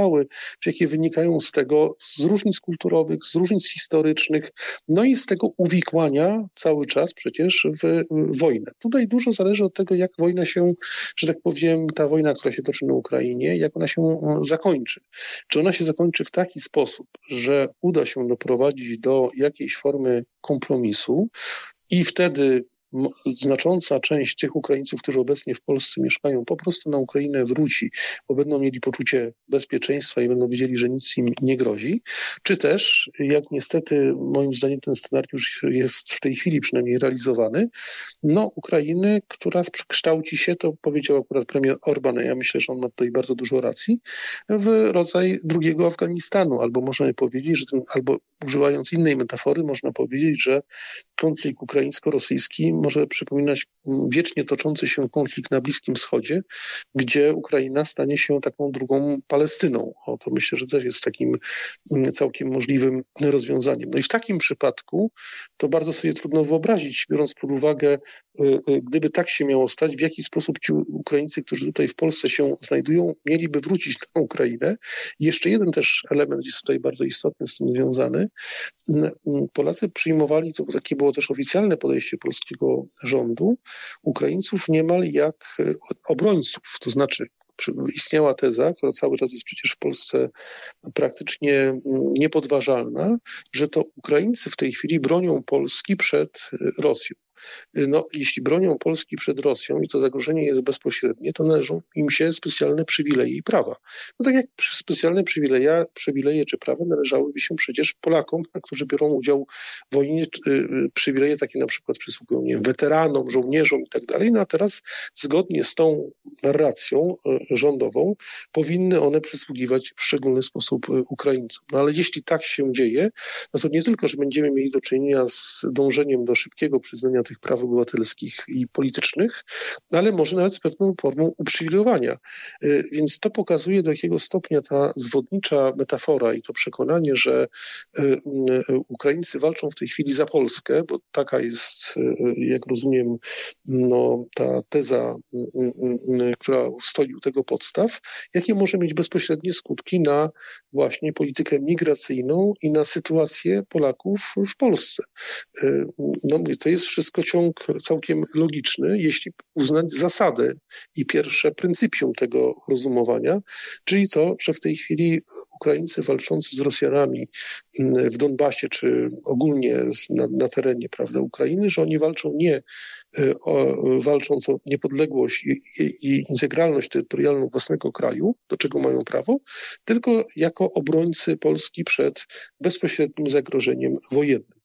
wynikają z tego, z różnic kulturowych, z różnic historycznych, no i z tego uwikłania cały czas przecież w wojnę. Tutaj dużo zależy od tego, jak wojna się, że tak powiem, ta wojna, która się toczy na Ukrainie, jak ona się zakończy. Czy ona się zakończy w taki sposób, że uda się doprowadzić do jakiejś formy kompromisu i wtedy znacząca część tych Ukraińców, którzy obecnie w Polsce mieszkają, po prostu na Ukrainę wróci, bo będą mieli poczucie bezpieczeństwa i będą wiedzieli, że nic im nie grozi, czy też, jak niestety moim zdaniem ten scenariusz jest w tej chwili przynajmniej realizowany, Ukrainy, która przekształci się, to powiedział akurat premier Orbán, ja myślę, że on ma tutaj bardzo dużo racji, w rodzaj drugiego Afganistanu, albo możemy powiedzieć, albo używając innej metafory, można powiedzieć, że konflikt ukraińsko-rosyjski może przypominać wiecznie toczący się konflikt na Bliskim Wschodzie, gdzie Ukraina stanie się taką drugą Palestyną. To myślę, że też jest takim całkiem możliwym rozwiązaniem. No i w takim przypadku to bardzo sobie trudno wyobrazić, biorąc pod uwagę, gdyby tak się miało stać, w jaki sposób ci Ukraińcy, którzy tutaj w Polsce się znajdują, mieliby wrócić na Ukrainę. I jeszcze jeden też element jest tutaj bardzo istotny z tym związany. Polacy przyjmowali, to takie było też oficjalne podejście polskiego rządu, Ukraińców niemal jak obrońców, to znaczy istniała teza, która cały czas jest przecież w Polsce praktycznie niepodważalna, że to Ukraińcy w tej chwili bronią Polski przed Rosją. No, jeśli bronią Polski przed Rosją i to zagrożenie jest bezpośrednie, to należą im się specjalne przywileje i prawa. No tak jak specjalne przywileje czy prawa należałyby się przecież Polakom, którzy biorą udział w wojnie, przywileje takie na przykład przysługują, nie wiem, weteranom, żołnierzom i tak dalej. No a teraz zgodnie z tą narracją rządową powinny one przysługiwać w szczególny sposób Ukraińcom. No ale jeśli tak się dzieje, no to nie tylko, że będziemy mieli do czynienia z dążeniem do szybkiego przyznania tych praw obywatelskich i politycznych, ale może nawet z pewną formą uprzywilejowania. Więc to pokazuje, do jakiego stopnia ta zwodnicza metafora i to przekonanie, że Ukraińcy walczą w tej chwili za Polskę, bo taka jest, jak rozumiem, no, ta teza, która stoi u tego podstaw, jakie może mieć bezpośrednie skutki na właśnie politykę migracyjną i na sytuację Polaków w Polsce. No mówię, to jest wszystko ciąg całkiem logiczny, jeśli uznać zasadę i pierwsze pryncypium tego rozumowania, czyli to, że w tej chwili Ukraińcy walczący z Rosjanami w Donbasie, czy ogólnie na terenie, prawda, Ukrainy, że oni walcząc o niepodległość i integralność terytorialną własnego kraju, do czego mają prawo, tylko jako obrońcy Polski przed bezpośrednim zagrożeniem wojennym.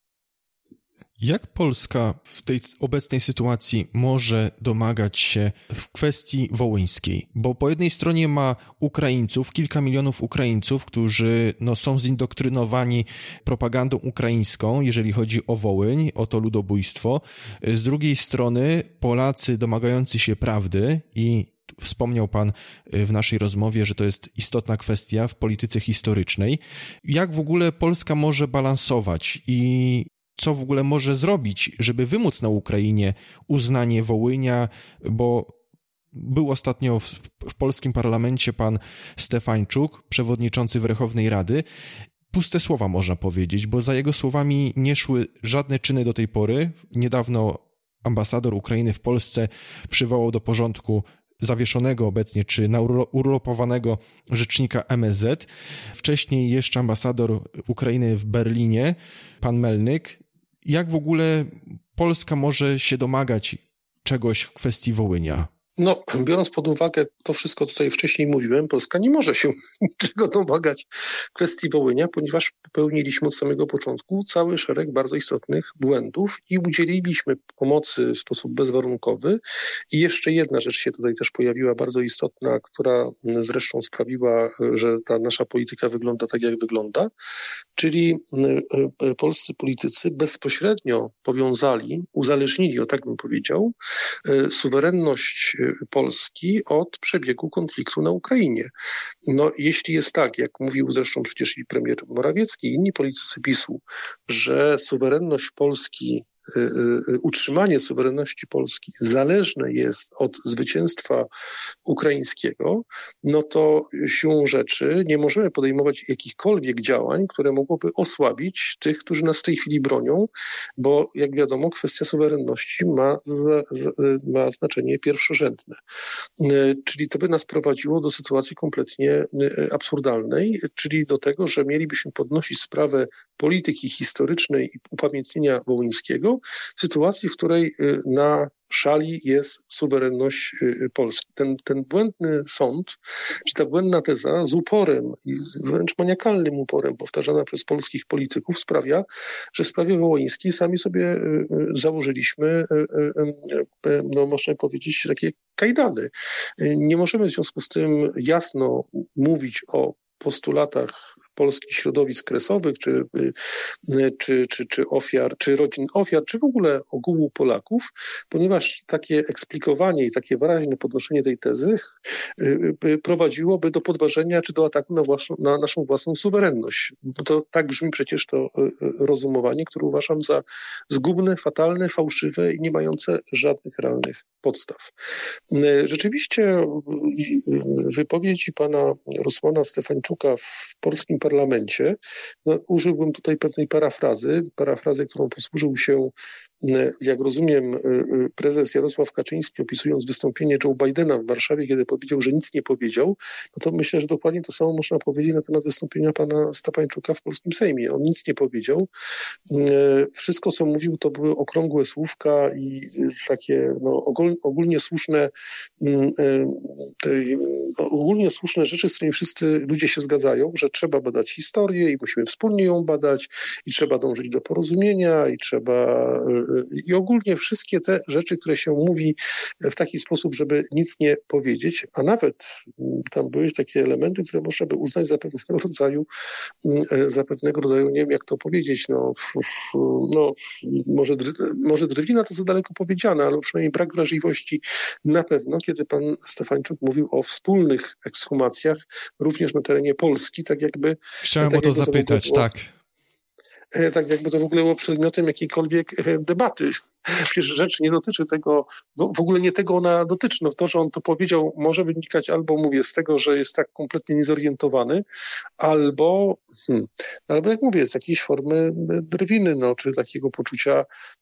Jak Polska w tej obecnej sytuacji może domagać się w kwestii wołyńskiej? Bo po jednej stronie ma Ukraińców, kilka milionów Ukraińców, którzy są zindoktrynowani propagandą ukraińską, jeżeli chodzi o Wołyń, o to ludobójstwo. Z drugiej strony Polacy domagający się prawdy i wspomniał pan w naszej rozmowie, że to jest istotna kwestia w polityce historycznej. Jak w ogóle Polska może balansować i co w ogóle może zrobić, żeby wymóc na Ukrainie uznanie Wołynia, bo był ostatnio w polskim parlamencie pan Stefańczuk, przewodniczący Werchownej Rady. Puste słowa można powiedzieć, bo za jego słowami nie szły żadne czyny do tej pory. Niedawno ambasador Ukrainy w Polsce przywołał do porządku zawieszonego obecnie, czy urlopowanego rzecznika MSZ. Wcześniej jeszcze ambasador Ukrainy w Berlinie, pan Melnyk. Jak w ogóle Polska może się domagać czegoś w kwestii Wołynia? No, biorąc pod uwagę to wszystko, co tutaj wcześniej mówiłem, Polska nie może się niczego domagać w kwestii Wołynia, ponieważ popełniliśmy od samego początku cały szereg bardzo istotnych błędów i udzieliliśmy pomocy w sposób bezwarunkowy. I jeszcze jedna rzecz się tutaj też pojawiła, bardzo istotna, która zresztą sprawiła, że ta nasza polityka wygląda tak, jak wygląda, czyli polscy politycy bezpośrednio uzależnili, o tak bym powiedział, suwerenność Polski od przebiegu konfliktu na Ukrainie. No, jeśli jest tak, jak mówił zresztą przecież i premier Morawiecki, i inni politycy PiS-u, że suwerenność Polski, utrzymanie suwerenności Polski zależne jest od zwycięstwa ukraińskiego, no to siłą rzeczy nie możemy podejmować jakichkolwiek działań, które mogłyby osłabić tych, którzy nas w tej chwili bronią, bo jak wiadomo, kwestia suwerenności ma znaczenie pierwszorzędne. Czyli to by nas prowadziło do sytuacji kompletnie absurdalnej, czyli do tego, że mielibyśmy podnosić sprawę polityki historycznej i upamiętnienia wołyńskiego w sytuacji, w której na szali jest suwerenność Polski. Ten błędny sąd, czy ta błędna teza z uporem i wręcz maniakalnym uporem powtarzana przez polskich polityków sprawia, że w sprawie wołyńskiej sami sobie założyliśmy, no można powiedzieć, takie kajdany. Nie możemy w związku z tym jasno mówić o postulatach polskich środowisk kresowych, czy ofiar, czy rodzin ofiar, czy w ogóle ogółu Polaków, ponieważ takie eksplikowanie i takie wyraźne podnoszenie tej tezy prowadziłoby do podważenia czy do ataku na naszą własną suwerenność. Bo to tak brzmi przecież to rozumowanie, które uważam za zgubne, fatalne, fałszywe i nie mające żadnych realnych podstaw. Rzeczywiście wypowiedzi pana Rusłana Stefańczuka w polskim parlamencie, no, użyłbym tutaj pewnej parafrazy, którą posłużył się jak rozumiem, prezes Jarosław Kaczyński, opisując wystąpienie Joe Bidena w Warszawie, kiedy powiedział, że nic nie powiedział, no to myślę, że dokładnie to samo można powiedzieć na temat wystąpienia pana Stefańczuka w polskim Sejmie. On nic nie powiedział. Wszystko, co mówił, to były okrągłe słówka i takie ogólnie słuszne rzeczy, z którymi wszyscy ludzie się zgadzają, że trzeba badać historię i musimy wspólnie ją badać i trzeba dążyć do porozumienia i ogólnie wszystkie te rzeczy, które się mówi w taki sposób, żeby nic nie powiedzieć, a nawet tam były takie elementy, które można by uznać za pewnego rodzaju, nie wiem jak to powiedzieć, może drwina to za daleko powiedziane, ale przynajmniej brak wrażliwości na pewno, kiedy pan Stefańczuk mówił o wspólnych ekshumacjach również na terenie Polski, tak jakby... Chciałem o to zapytać, tak. Tak jakby to w ogóle było przedmiotem jakiejkolwiek debaty. Przecież rzecz nie dotyczy tego, w ogóle nie tego ona dotyczy. No to, że on to powiedział, może wynikać albo, mówię, z tego, że jest tak kompletnie niezorientowany, albo jak mówię, z jakiejś formy drwiny, czy takiego poczucia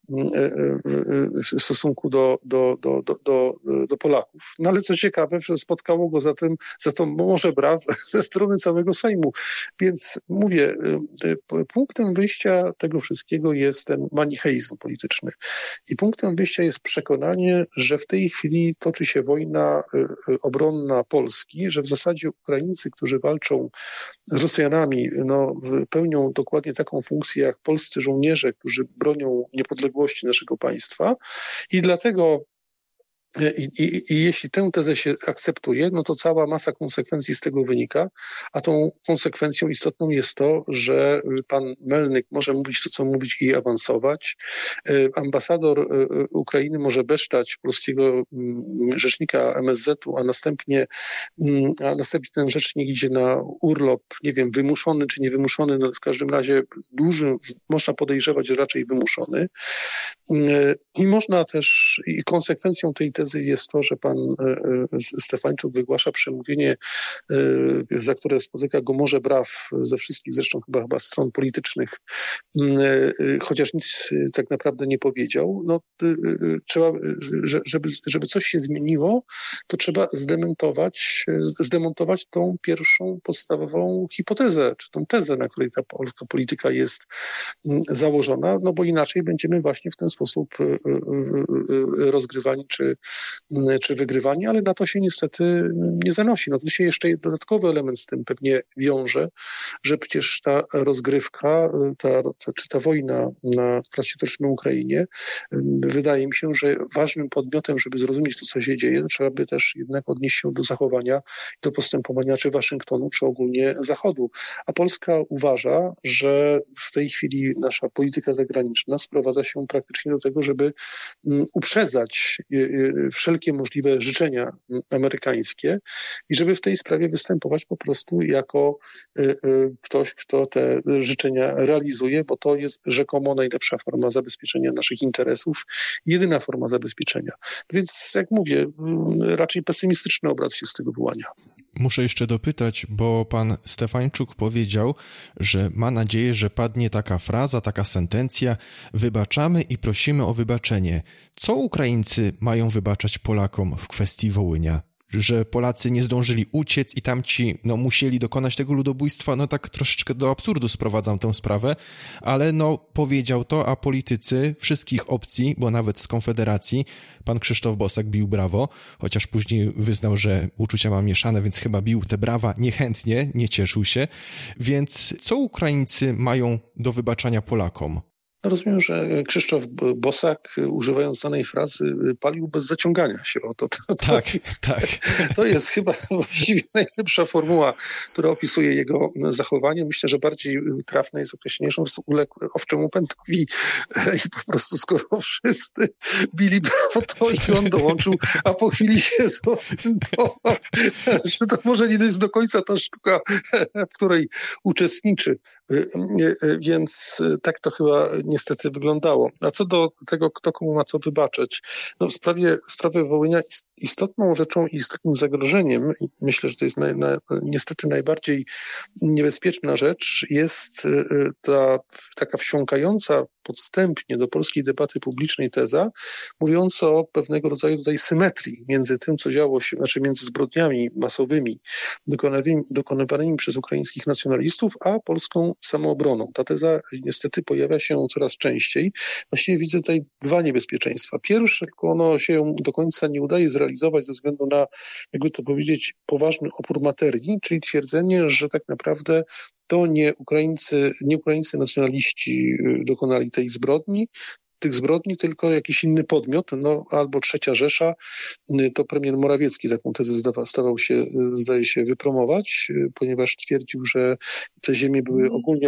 w stosunku do Polaków. No ale co ciekawe, że spotkało go za to morze braw ze strony całego Sejmu. Więc mówię, punktem wyjścia tego wszystkiego jest ten manicheizm polityczny. I punktem wyjścia jest przekonanie, że w tej chwili toczy się wojna obronna Polski, że w zasadzie Ukraińcy, którzy walczą z Rosjanami, pełnią dokładnie taką funkcję jak polscy żołnierze, którzy bronią niepodległości naszego państwa i dlatego I jeśli tę tezę się akceptuje, no to cała masa konsekwencji z tego wynika, a tą konsekwencją istotną jest to, że pan Melnyk może mówić to, co mówić i awansować. Ambasador Ukrainy może besztać polskiego rzecznika MSZ-u, a następnie ten rzecznik idzie na urlop, nie wiem, wymuszony czy niewymuszony, no w każdym razie duży, można podejrzewać, że raczej wymuszony. I konsekwencją tej tezy jest to, że pan Stefańczuk wygłasza przemówienie, za które spotyka go morze braw ze wszystkich, zresztą chyba stron politycznych, chociaż nic tak naprawdę nie powiedział. Trzeba, żeby coś się zmieniło, to trzeba zdemontować tą pierwszą podstawową hipotezę, czy tą tezę, na której ta polska polityka jest założona, bo inaczej będziemy właśnie w ten sposób rozgrywani czy wygrywani, ale na to się niestety nie zanosi. Tu się jeszcze dodatkowy element z tym pewnie wiąże, że przecież ta rozgrywka, ta wojna, która się toczy na Ukrainie, wydaje mi się, że ważnym podmiotem, żeby zrozumieć to, co się dzieje, to trzeba by też jednak odnieść się do zachowania i do postępowania czy Waszyngtonu, czy ogólnie Zachodu. A Polska uważa, że w tej chwili nasza polityka zagraniczna sprowadza się praktycznie do tego, żeby uprzedzać wszelkie możliwe życzenia amerykańskie i żeby w tej sprawie występować po prostu jako ktoś, kto te życzenia realizuje, bo to jest rzekomo najlepsza forma zabezpieczenia naszych interesów, jedyna forma zabezpieczenia. Więc jak mówię, raczej pesymistyczny obraz się z tego wyłania. Muszę jeszcze dopytać, bo pan Stefańczuk powiedział, że ma nadzieję, że padnie taka fraza, taka sentencja: wybaczamy i prosimy o wybaczenie. Co Ukraińcy mają wybaczać Polakom w kwestii Wołynia? Że Polacy nie zdążyli uciec i tamci musieli dokonać tego ludobójstwa, tak troszeczkę do absurdu sprowadzam tę sprawę, ale powiedział to, a politycy wszystkich opcji, bo nawet z Konfederacji, pan Krzysztof Bosak bił brawo, chociaż później wyznał, że uczucia ma mieszane, więc chyba bił te brawa niechętnie, nie cieszył się. Więc co Ukraińcy mają do wybaczania Polakom? Rozumiem, że Krzysztof Bosak, używając danej frazy, palił bez zaciągania się. To jest chyba właściwie najlepsza formuła, która opisuje jego zachowanie. Myślę, że bardziej trafne jest określenie, że uległ owczemu pętowi i po prostu skoro wszyscy bili brawo, to i on dołączył, a po chwili się zorientował, że to może nie jest do końca ta sztuka, w której uczestniczy. Więc tak to chyba niestety wyglądało. A co do tego, kto komu ma co wybaczyć, w sprawie Wołynia istotną rzeczą i istotnym zagrożeniem, myślę, że to jest niestety najbardziej niebezpieczna rzecz, jest ta taka wsiąkająca podstępnie do polskiej debaty publicznej teza, mówiąca o pewnego rodzaju tutaj symetrii między tym, co działo się, znaczy między zbrodniami masowymi dokonywanymi przez ukraińskich nacjonalistów, a polską samoobroną. Ta teza niestety pojawia się coraz częściej. Właściwie widzę tutaj dwa niebezpieczeństwa. Pierwsze, tylko ono się do końca nie udaje zrealizować ze względu na, jakby to powiedzieć, poważny opór materii, czyli twierdzenie, że tak naprawdę to nie ukraińscy nacjonaliści dokonali tych zbrodni, tylko jakiś inny podmiot, albo Trzecia Rzesza. To premier Morawiecki taką tezę zdaje się, wypromować, ponieważ twierdził, że te ziemie były ogólnie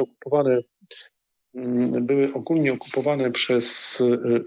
okupowane przez,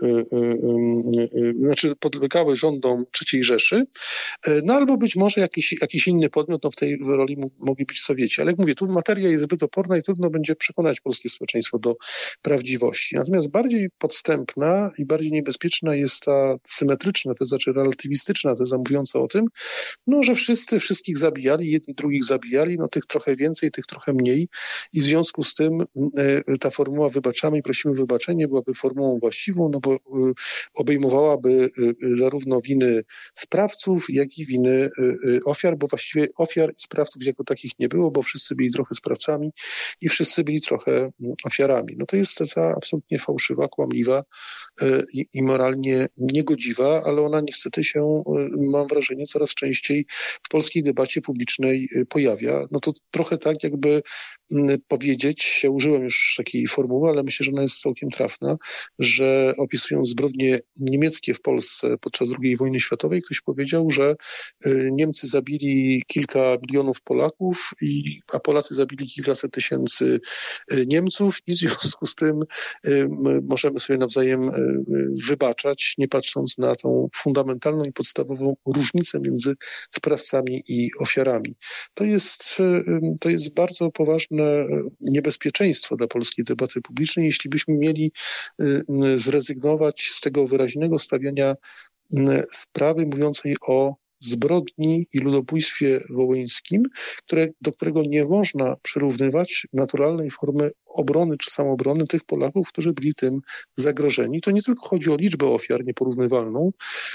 znaczy podlegały rządom III Rzeszy, albo być może jakiś inny podmiot, w tej roli mogli być Sowieci. Ale jak mówię, tu materia jest zbyt oporna i trudno będzie przekonać polskie społeczeństwo do prawdziwości. Natomiast bardziej podstępna i bardziej niebezpieczna jest ta symetryczna teza, czy relatywistyczna teza mówiąca o tym, że wszyscy wszystkich zabijali, jedni drugich zabijali, tych trochę więcej, tych trochę mniej i w związku z tym ta formuła wybaczamy i prosimy wybaczenie byłaby formułą właściwą, bo obejmowałaby zarówno winy sprawców, jak i winy ofiar, bo właściwie ofiar i sprawców jako takich nie było, bo wszyscy byli trochę sprawcami i wszyscy byli trochę ofiarami. To jest teza absolutnie fałszywa, kłamliwa i moralnie niegodziwa, ale ona niestety się, mam wrażenie, coraz częściej w polskiej debacie publicznej pojawia. To trochę tak, jakby powiedzieć, ja użyłem już takiej formuły, ale myślę, że ona jest całkiem trafna, że opisując zbrodnie niemieckie w Polsce podczas II wojny światowej, ktoś powiedział, że Niemcy zabili kilka milionów Polaków, a Polacy zabili kilkaset tysięcy Niemców i w związku z tym możemy sobie nawzajem wybaczać, nie patrząc na tą fundamentalną i podstawową różnicę między sprawcami i ofiarami. To jest bardzo poważne niebezpieczeństwo dla polskiej debaty publicznej, jeśli byśmy mieli zrezygnować z tego wyraźnego stawiania sprawy mówiącej o zbrodni i ludobójstwie wołyńskim, do którego nie można przyrównywać naturalnej formy obrony czy samoobrony tych Polaków, którzy byli tym zagrożeni. To nie tylko chodzi o liczbę ofiar nieporównywalną,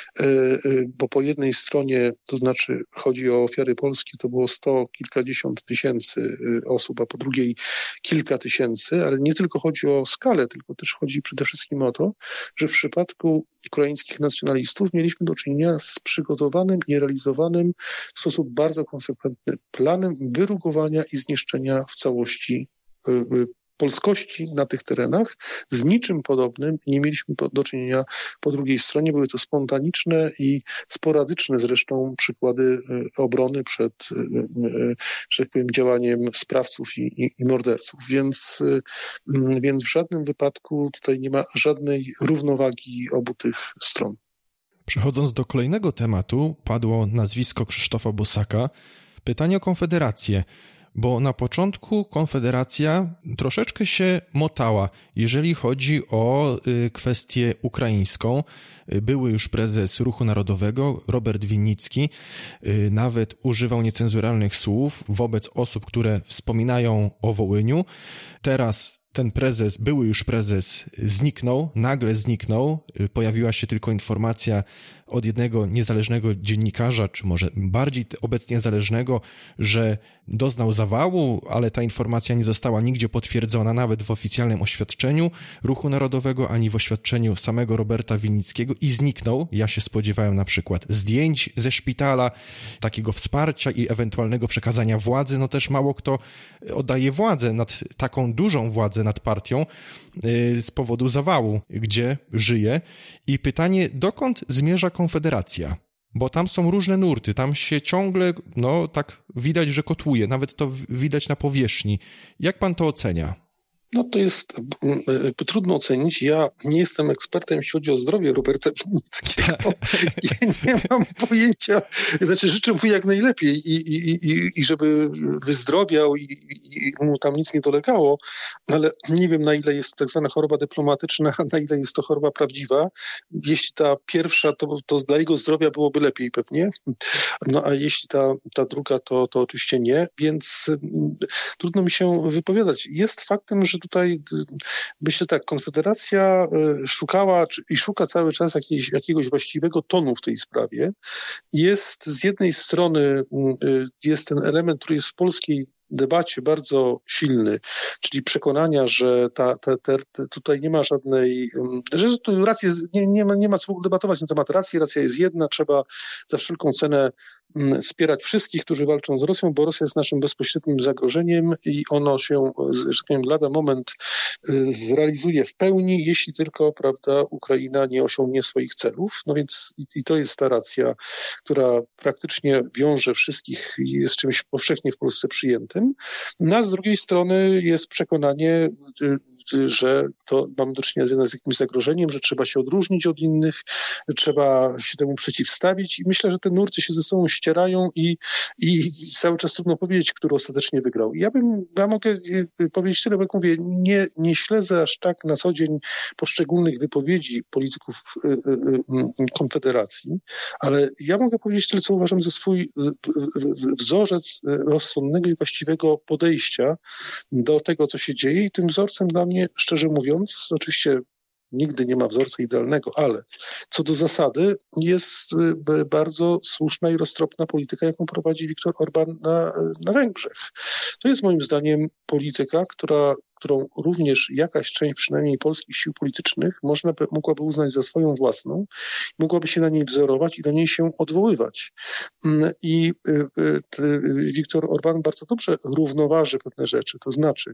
bo po jednej stronie, to znaczy chodzi o ofiary polskie, to było kilkadziesiąt tysięcy osób, a po drugiej kilka tysięcy, ale nie tylko chodzi o skalę, tylko też chodzi przede wszystkim o to, że w przypadku ukraińskich nacjonalistów mieliśmy do czynienia z przygotowanym i realizowanym w sposób bardzo konsekwentny planem wyrugowania i zniszczenia w całości polskości na tych terenach. Z niczym podobnym nie mieliśmy do czynienia po drugiej stronie. Były to spontaniczne i sporadyczne zresztą przykłady obrony przed, że tak powiem, działaniem sprawców i morderców. Więc w żadnym wypadku tutaj nie ma żadnej równowagi obu tych stron. Przechodząc do kolejnego tematu, padło nazwisko Krzysztofa Bosaka. Pytanie o Konfederację. Bo na początku Konfederacja troszeczkę się motała, jeżeli chodzi o kwestię ukraińską. Były już prezes Ruchu Narodowego, Robert Winnicki, nawet używał niecenzuralnych słów wobec osób, które wspominają o Wołyniu. Teraz ten były już prezes nagle zniknął. Pojawiła się tylko informacja od jednego niezależnego dziennikarza, czy może bardziej obecnie niezależnego, że doznał zawału, ale ta informacja nie została nigdzie potwierdzona, nawet w oficjalnym oświadczeniu Ruchu Narodowego, ani w oświadczeniu samego Roberta Winnickiego i zniknął. Ja się spodziewałem na przykład zdjęć ze szpitala, takiego wsparcia i ewentualnego przekazania władzy. Też mało kto oddaje władzę taką dużą władzę nad partią z powodu zawału, gdzie żyje. I pytanie, dokąd zmierza Konfederacja? Bo tam są różne nurty, tam się ciągle, tak widać, że kotłuje, nawet to widać na powierzchni. Jak pan to ocenia? To jest trudno ocenić. Ja nie jestem ekspertem, jeśli chodzi o zdrowie Roberta Winnickiego. Ja nie mam pojęcia. Życzę mu jak najlepiej i żeby wyzdrowiał i mu tam nic nie dolegało, ale nie wiem, na ile jest to tak zwana choroba dyplomatyczna, a na ile jest to choroba prawdziwa. Jeśli ta pierwsza, to dla jego zdrowia byłoby lepiej pewnie, a jeśli ta druga, to oczywiście nie, więc trudno mi się wypowiadać. Jest faktem, że tutaj myślę tak, Konfederacja szukała i szuka cały czas jakiegoś właściwego tonu w tej sprawie. Jest z jednej strony jest ten element, który jest w polskiej debacie bardzo silny, czyli przekonania, że tutaj nie ma żadnej, że tu racji nie ma co w ogóle debatować na temat racji, racja jest jedna, trzeba za wszelką cenę wspierać wszystkich, którzy walczą z Rosją, bo Rosja jest naszym bezpośrednim zagrożeniem i ono się, że tak powiem, lada moment zrealizuje w pełni, jeśli tylko, prawda, Ukraina nie osiągnie swoich celów. No więc i to jest ta racja, która praktycznie wiąże wszystkich i jest czymś powszechnie w Polsce przyjętym. No a z drugiej strony jest przekonanie, że to mamy do czynienia z jakimś zagrożeniem, że trzeba się odróżnić od innych, trzeba się temu przeciwstawić i myślę, że te nurty się ze sobą ścierają i cały czas trudno powiedzieć, kto ostatecznie wygrał. Ja mogę powiedzieć tyle, bo jak mówię, nie śledzę aż tak na co dzień poszczególnych wypowiedzi polityków Konfederacji, ale ja mogę powiedzieć tyle, co uważam za swój wzorzec rozsądnego i właściwego podejścia do tego, co się dzieje i tym wzorcem dla mnie, szczerze mówiąc, oczywiście nigdy nie ma wzorca idealnego, ale co do zasady jest bardzo słuszna i roztropna polityka, jaką prowadzi Viktor Orbán na Węgrzech. To jest moim zdaniem polityka, którą również jakaś część przynajmniej polskich sił politycznych mogłaby uznać za swoją własną, mogłaby się na niej wzorować i do niej się odwoływać. I Viktor Orbán bardzo dobrze równoważy pewne rzeczy, to znaczy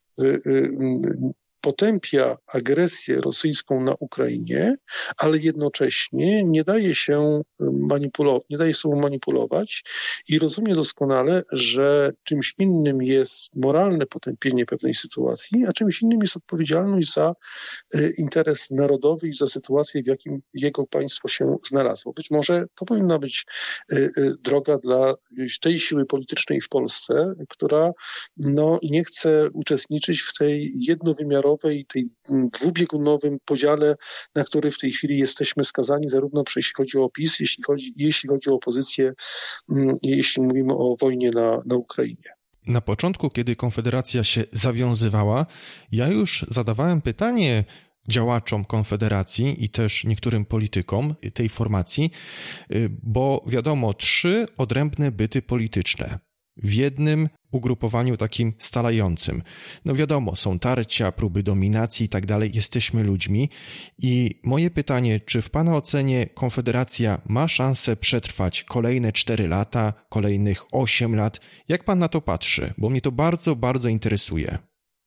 potępia agresję rosyjską na Ukrainie, ale jednocześnie nie daje się sobą manipulować i rozumie doskonale, że czymś innym jest moralne potępienie pewnej sytuacji, a czymś innym jest odpowiedzialność za interes narodowy i za sytuację, w jakim jego państwo się znalazło. Być może to powinna być droga dla tej siły politycznej w Polsce, która nie chce uczestniczyć w tej jednowymiarowej, tej dwubiegunowym podziale, na który w tej chwili jesteśmy skazani, zarówno jeśli chodzi o PiS, jeśli chodzi o opozycję, jeśli mówimy o wojnie na Ukrainie. Na początku, kiedy Konfederacja się zawiązywała, ja już zadawałem pytanie działaczom Konfederacji i też niektórym politykom tej formacji, bo wiadomo, 3 odrębne byty polityczne w jednym ugrupowaniu takim stalającym. No wiadomo, są tarcia, próby dominacji i tak dalej, jesteśmy ludźmi i moje pytanie, czy w Pana ocenie Konfederacja ma szansę przetrwać kolejne 4 lata, kolejnych 8 lat? Jak Pan na to patrzy? Bo mnie to bardzo, bardzo interesuje.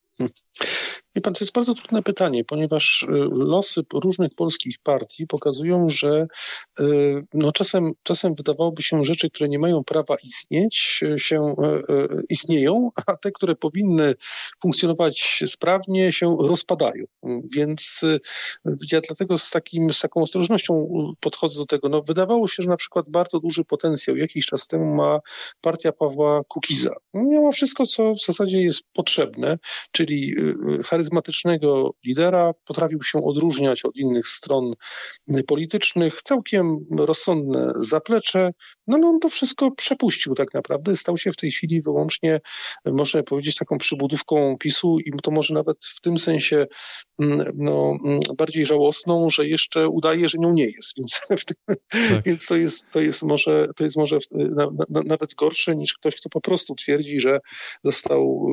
Wie pan, to jest bardzo trudne pytanie, ponieważ losy różnych polskich partii pokazują, że czasem wydawałoby się rzeczy, które nie mają prawa istnieć, istnieją, a te, które powinny funkcjonować sprawnie, się rozpadają. Więc ja dlatego z taką ostrożnością podchodzę do tego. Wydawało się, że na przykład bardzo duży potencjał jakiś czas temu ma partia Pawła Kukiza. Miała wszystko, co w zasadzie jest potrzebne, czyli charyzmatycznego lidera, potrafił się odróżniać od innych stron politycznych, całkiem rozsądne zaplecze, on to wszystko przepuścił tak naprawdę, stał się w tej chwili wyłącznie, można powiedzieć, taką przybudówką PiS-u i to może nawet w tym sensie bardziej żałosną, że jeszcze udaje, że nią nie jest, więc to jest może nawet gorsze niż ktoś, kto po prostu twierdzi, że został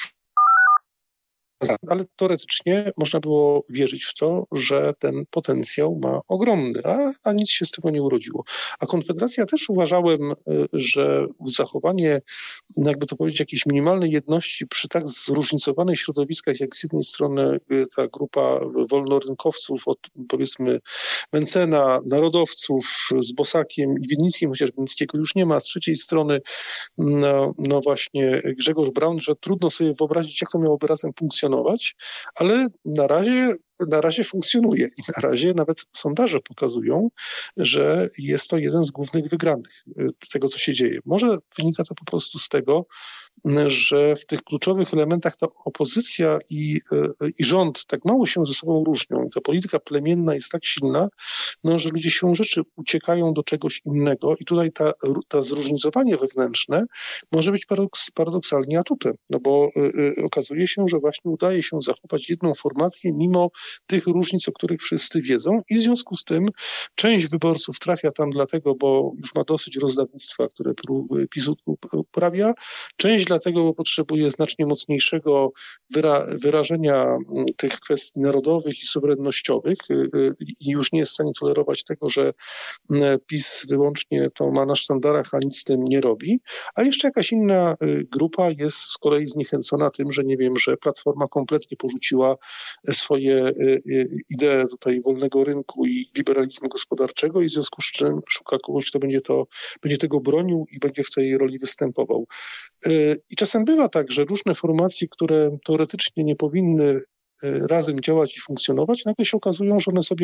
ale teoretycznie można było wierzyć w to, że ten potencjał ma ogromny, a nic się z tego nie urodziło. A Konfederacja też uważałem, że zachowanie, jakby to powiedzieć, jakiejś minimalnej jedności przy tak zróżnicowanych środowiskach, jak z jednej strony ta grupa wolnorynkowców od, powiedzmy, Mencena, narodowców z Bosakiem i Winnickim, chociaż Winnickiego już nie ma, z trzeciej strony właśnie Grzegorz Braun, że trudno sobie wyobrazić, jak to miałoby razem funkcjonować, ale na razie na razie funkcjonuje i na razie nawet sondaże pokazują, że jest to jeden z głównych wygranych tego, co się dzieje. Może wynika to po prostu z tego, że w tych kluczowych elementach ta opozycja i rząd tak mało się ze sobą różnią i ta polityka plemienna jest tak silna, no, że ludzie siłą rzeczy uciekają do czegoś innego i tutaj ta zróżnicowanie wewnętrzne może być paradoksalnie atutem, no bo okazuje się, że właśnie udaje się zachować jedną formację mimo tych różnic, o których wszyscy wiedzą i w związku z tym część wyborców trafia tam dlatego, bo już ma dosyć rozdawnictwa, które PiS uprawia, część dlatego, bo potrzebuje znacznie mocniejszego wyrażenia tych kwestii narodowych i suwerennościowych i już nie jest w stanie tolerować tego, że PiS wyłącznie to ma na sztandarach, a nic z tym nie robi, a jeszcze jakaś inna grupa jest z kolei zniechęcona tym, że nie wiem, że Platforma kompletnie porzuciła swoje idee tutaj wolnego rynku i liberalizmu gospodarczego i w związku z czym szuka kogoś, kto będzie tego bronił i będzie w tej roli występował. I czasem bywa tak, że różne formacje, które teoretycznie nie powinny razem działać i funkcjonować, nagle się okazują,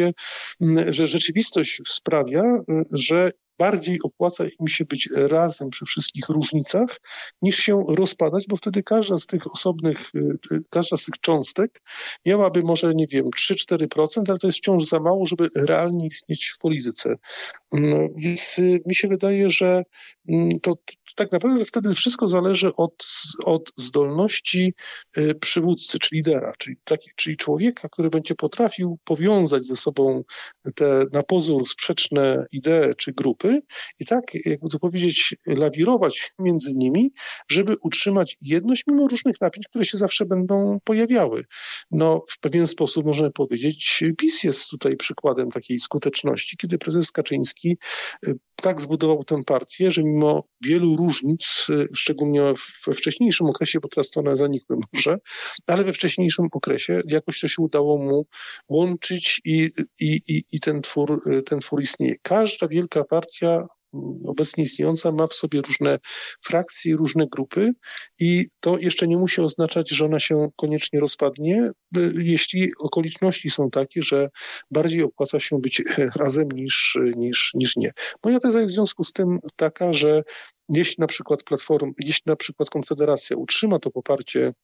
że rzeczywistość sprawia, że bardziej opłaca im się być razem przy wszystkich różnicach, niż się rozpadać, bo wtedy każda z tych cząstek miałaby może, nie wiem, 3-4%, ale to jest wciąż za mało, żeby realnie istnieć w polityce. No, więc mi się wydaje, że to tak naprawdę wtedy wszystko zależy od zdolności przywódcy, czy lidera, czyli człowieka, który będzie potrafił powiązać ze sobą te na pozór sprzeczne idee czy grupy i tak, jakby to powiedzieć, lawirować między nimi, żeby utrzymać jedność mimo różnych napięć, które się zawsze będą pojawiały. No, w pewien sposób można powiedzieć, PiS jest tutaj przykładem takiej skuteczności, kiedy prezes Kaczyński tak zbudował tę partię, że mimo wielu różnic, szczególnie we wcześniejszym okresie, bo teraz to one zanikły może, ale we wcześniejszym okresie jakoś to się udało mu łączyć i ten twór istnieje. Każda wielka partia obecnie istniejąca ma w sobie różne frakcje, różne grupy i to jeszcze nie musi oznaczać, że ona się koniecznie rozpadnie, jeśli okoliczności są takie, że bardziej opłaca się być razem niż nie. Moja teza jest w związku z tym taka, że jeśli na przykład Konfederacja utrzyma to poparcie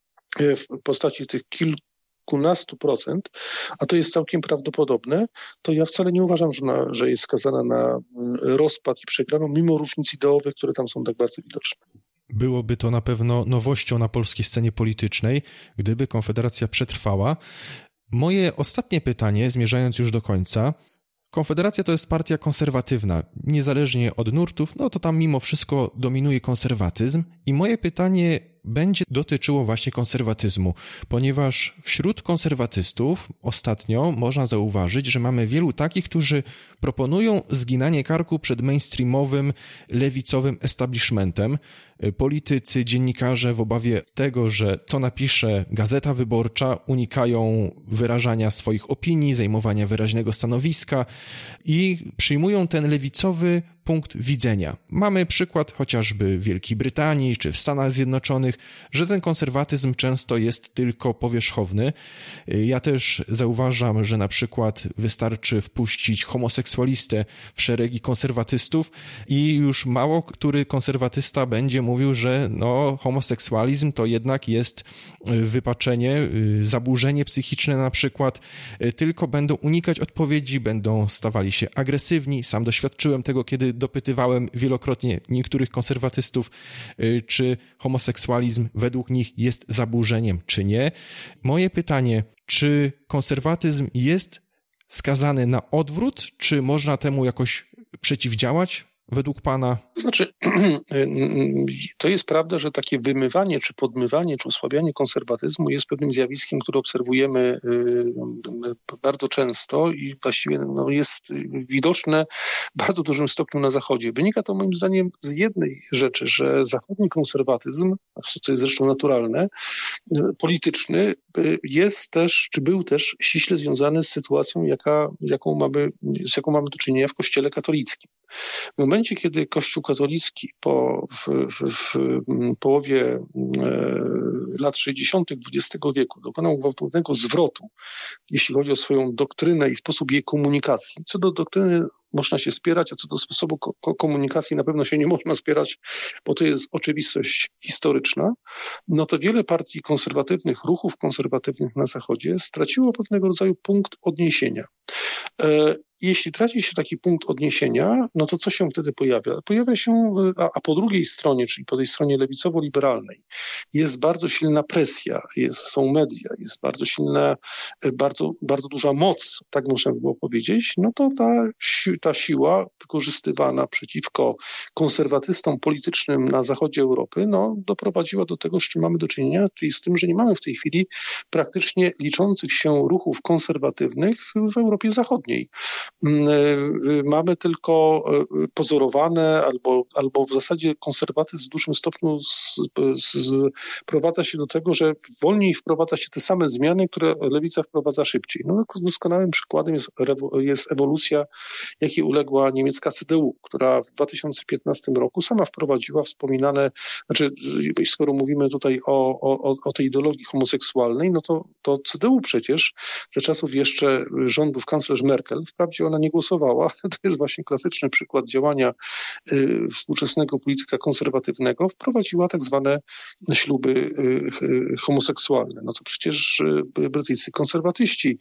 w postaci tych kilkunastu procent, a to jest całkiem prawdopodobne, to ja wcale nie uważam, że jest skazana na rozpad i przegraną, mimo różnic ideowych, które tam są tak bardzo widoczne. Byłoby to na pewno nowością na polskiej scenie politycznej, gdyby Konfederacja przetrwała. Moje ostatnie pytanie, zmierzając już do końca. Konfederacja to jest partia konserwatywna, niezależnie od nurtów, no to tam mimo wszystko dominuje konserwatyzm i moje pytanie będzie dotyczyło właśnie konserwatyzmu, ponieważ wśród konserwatystów ostatnio można zauważyć, że mamy wielu takich, którzy proponują zginanie karku przed mainstreamowym, lewicowym establishmentem. Politycy, dziennikarze w obawie tego, że co napisze Gazeta Wyborcza, unikają wyrażania swoich opinii, zajmowania wyraźnego stanowiska i przyjmują ten lewicowy punkt widzenia. Mamy przykład chociażby w Wielkiej Brytanii czy w Stanach Zjednoczonych, że ten konserwatyzm często jest tylko powierzchowny. Ja też zauważam, że na przykład wystarczy wpuścić homoseksualistę w szeregi konserwatystów i już mało który konserwatysta będzie mówił, że homoseksualizm to jednak jest wypaczenie, zaburzenie psychiczne na przykład, tylko będą unikać odpowiedzi, będą stawali się agresywni. Sam doświadczyłem tego, kiedy dopytywałem wielokrotnie niektórych konserwatystów, czy homoseksualizm według nich jest zaburzeniem, czy nie. Moje pytanie, czy konserwatyzm jest skazany na odwrót, czy można temu jakoś przeciwdziałać według pana? To znaczy, to jest prawda, że takie wymywanie, czy podmywanie, czy osłabianie konserwatyzmu jest pewnym zjawiskiem, które obserwujemy bardzo często i właściwie jest widoczne w bardzo dużym stopniu na Zachodzie. Wynika to moim zdaniem z jednej rzeczy, że zachodni konserwatyzm, co jest zresztą naturalne, polityczny, jest też, czy był też ściśle związany z sytuacją, z jaką mamy do czynienia w Kościele katolickim. W momencie, kiedy Kościół katolicki w połowie lat 60. XX wieku dokonał gwałtownego zwrotu, jeśli chodzi o swoją doktrynę i sposób jej komunikacji. Co do doktryny można się spierać, a co do sposobu komunikacji na pewno się nie można spierać, bo to jest oczywistość historyczna, no to wiele partii konserwatywnych, ruchów konserwatywnych na Zachodzie straciło pewnego rodzaju punkt odniesienia. Jeśli traci się taki punkt odniesienia, no to co się wtedy pojawia? Pojawia się, a po drugiej stronie, czyli po tej stronie lewicowo-liberalnej, jest bardzo silna presja, są media, jest bardzo silna, bardzo duża moc, tak można by było powiedzieć, no to ta siła wykorzystywana przeciwko konserwatystom politycznym na zachodzie Europy, no doprowadziła do tego, z czym mamy do czynienia, czyli z tym, że nie mamy w tej chwili praktycznie liczących się ruchów konserwatywnych w Europie Zachodniej. Mamy tylko pozorowane albo w zasadzie konserwatyzm w dużym stopniu sprowadza się do tego, że wolniej wprowadza się te same zmiany, które lewica wprowadza szybciej. No, doskonałym przykładem jest ewolucja, jakiej uległa niemiecka CDU, która w 2015 roku sama wprowadziła wspominane, skoro mówimy tutaj o tej ideologii homoseksualnej, no to CDU przecież za czasów jeszcze rządów kanclerz Merkel, wprawdzie ona nie głosowała, to jest właśnie klasyczny przykład działania współczesnego polityka konserwatywnego, wprowadziła tak zwane śluby homoseksualne. No to przecież brytyjscy konserwatyści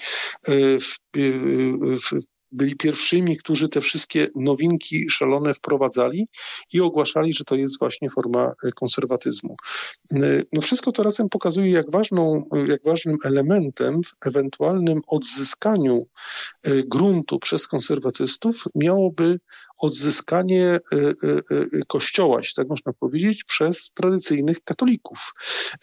byli pierwszymi, którzy te wszystkie nowinki szalone wprowadzali i ogłaszali, że to jest właśnie forma konserwatyzmu. No wszystko to razem pokazuje, jak ważnym elementem w ewentualnym odzyskaniu gruntu przez konserwatystów miałoby odzyskanie Kościoła, jeśli tak można powiedzieć, przez tradycyjnych katolików.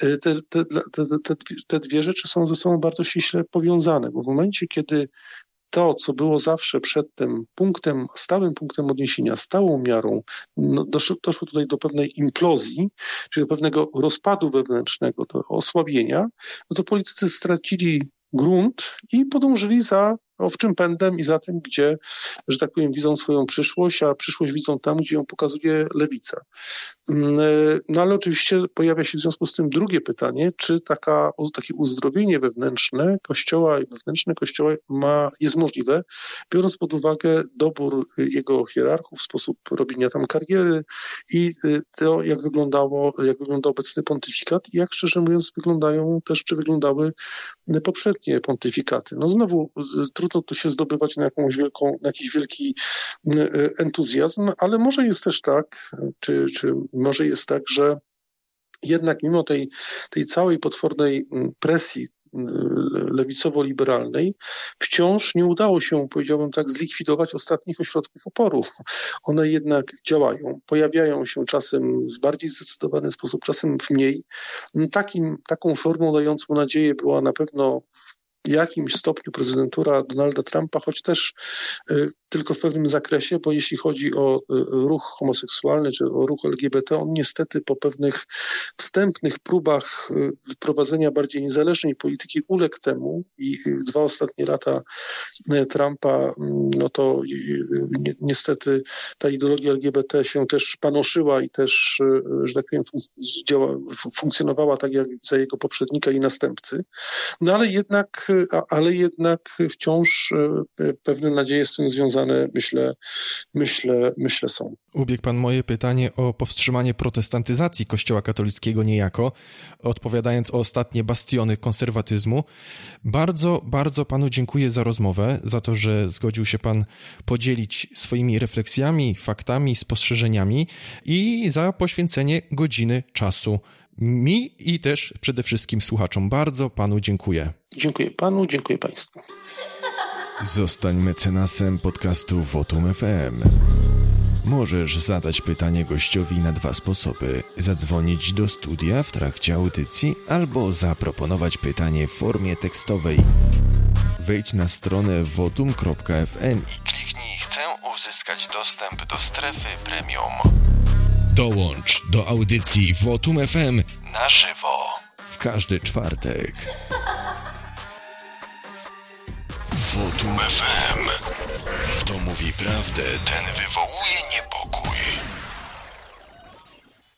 Te dwie rzeczy są ze sobą bardzo ściśle powiązane, bo w momencie, kiedy to, co było zawsze przedtem stałym punktem odniesienia, stałą miarą, no doszło tutaj do pewnej implozji, czyli do pewnego rozpadu wewnętrznego, do osłabienia, no to politycy stracili grunt i podążyli za owczym pędem i za tym, gdzie, że tak powiem, widzą swoją przyszłość, a przyszłość widzą tam, gdzie ją pokazuje lewica. No ale oczywiście pojawia się w związku z tym drugie pytanie, czy takie uzdrowienie wewnętrzne Kościoła jest możliwe, biorąc pod uwagę dobór jego hierarchów, sposób robienia tam kariery i to, jak wyglądał obecny pontyfikat i jak, szczerze mówiąc, wyglądały poprzednie pontyfikaty. No znowu trudno tu się zdobywać na jakiś wielki entuzjazm, ale może jest też tak, czy może jest tak, że jednak mimo tej całej potwornej presji lewicowo-liberalnej wciąż nie udało się, powiedziałbym tak, zlikwidować ostatnich ośrodków oporu. One jednak działają, pojawiają się czasem w bardziej zdecydowany sposób, czasem w mniej. Taką formą dającą nadzieję była na pewno w jakimś stopniu prezydentura Donalda Trumpa, choć też tylko w pewnym zakresie, bo jeśli chodzi o ruch homoseksualny czy o ruch LGBT, on niestety po pewnych wstępnych próbach wprowadzenia bardziej niezależnej polityki uległ temu i 2 ostatnie lata Trumpa, no to niestety ta ideologia LGBT się też panoszyła i też, że tak powiem, funkcjonowała tak jak za jego poprzednika i następcy. No ale jednak wciąż pewne nadzieje z tym związane, myślę są. Ubiegł pan moje pytanie o powstrzymanie protestantyzacji Kościoła katolickiego niejako, odpowiadając o ostatnie bastiony konserwatyzmu. Bardzo, bardzo panu dziękuję za rozmowę, za to, że zgodził się pan podzielić swoimi refleksjami, faktami, spostrzeżeniami i za poświęcenie godziny czasu mi i też przede wszystkim słuchaczom. Bardzo panu dziękuję. Dziękuję panu, dziękuję państwu. Zostań mecenasem podcastu Votum FM. Możesz zadać pytanie gościowi na 2 sposoby. Zadzwonić do studia w trakcie audycji albo zaproponować pytanie w formie tekstowej. Wejdź na stronę votum.fm i kliknij "Chcę uzyskać dostęp do strefy premium". Dołącz do audycji Votum FM na żywo w każdy czwartek. Votum FM. Kto mówi prawdę, ten wywołuje niepokój.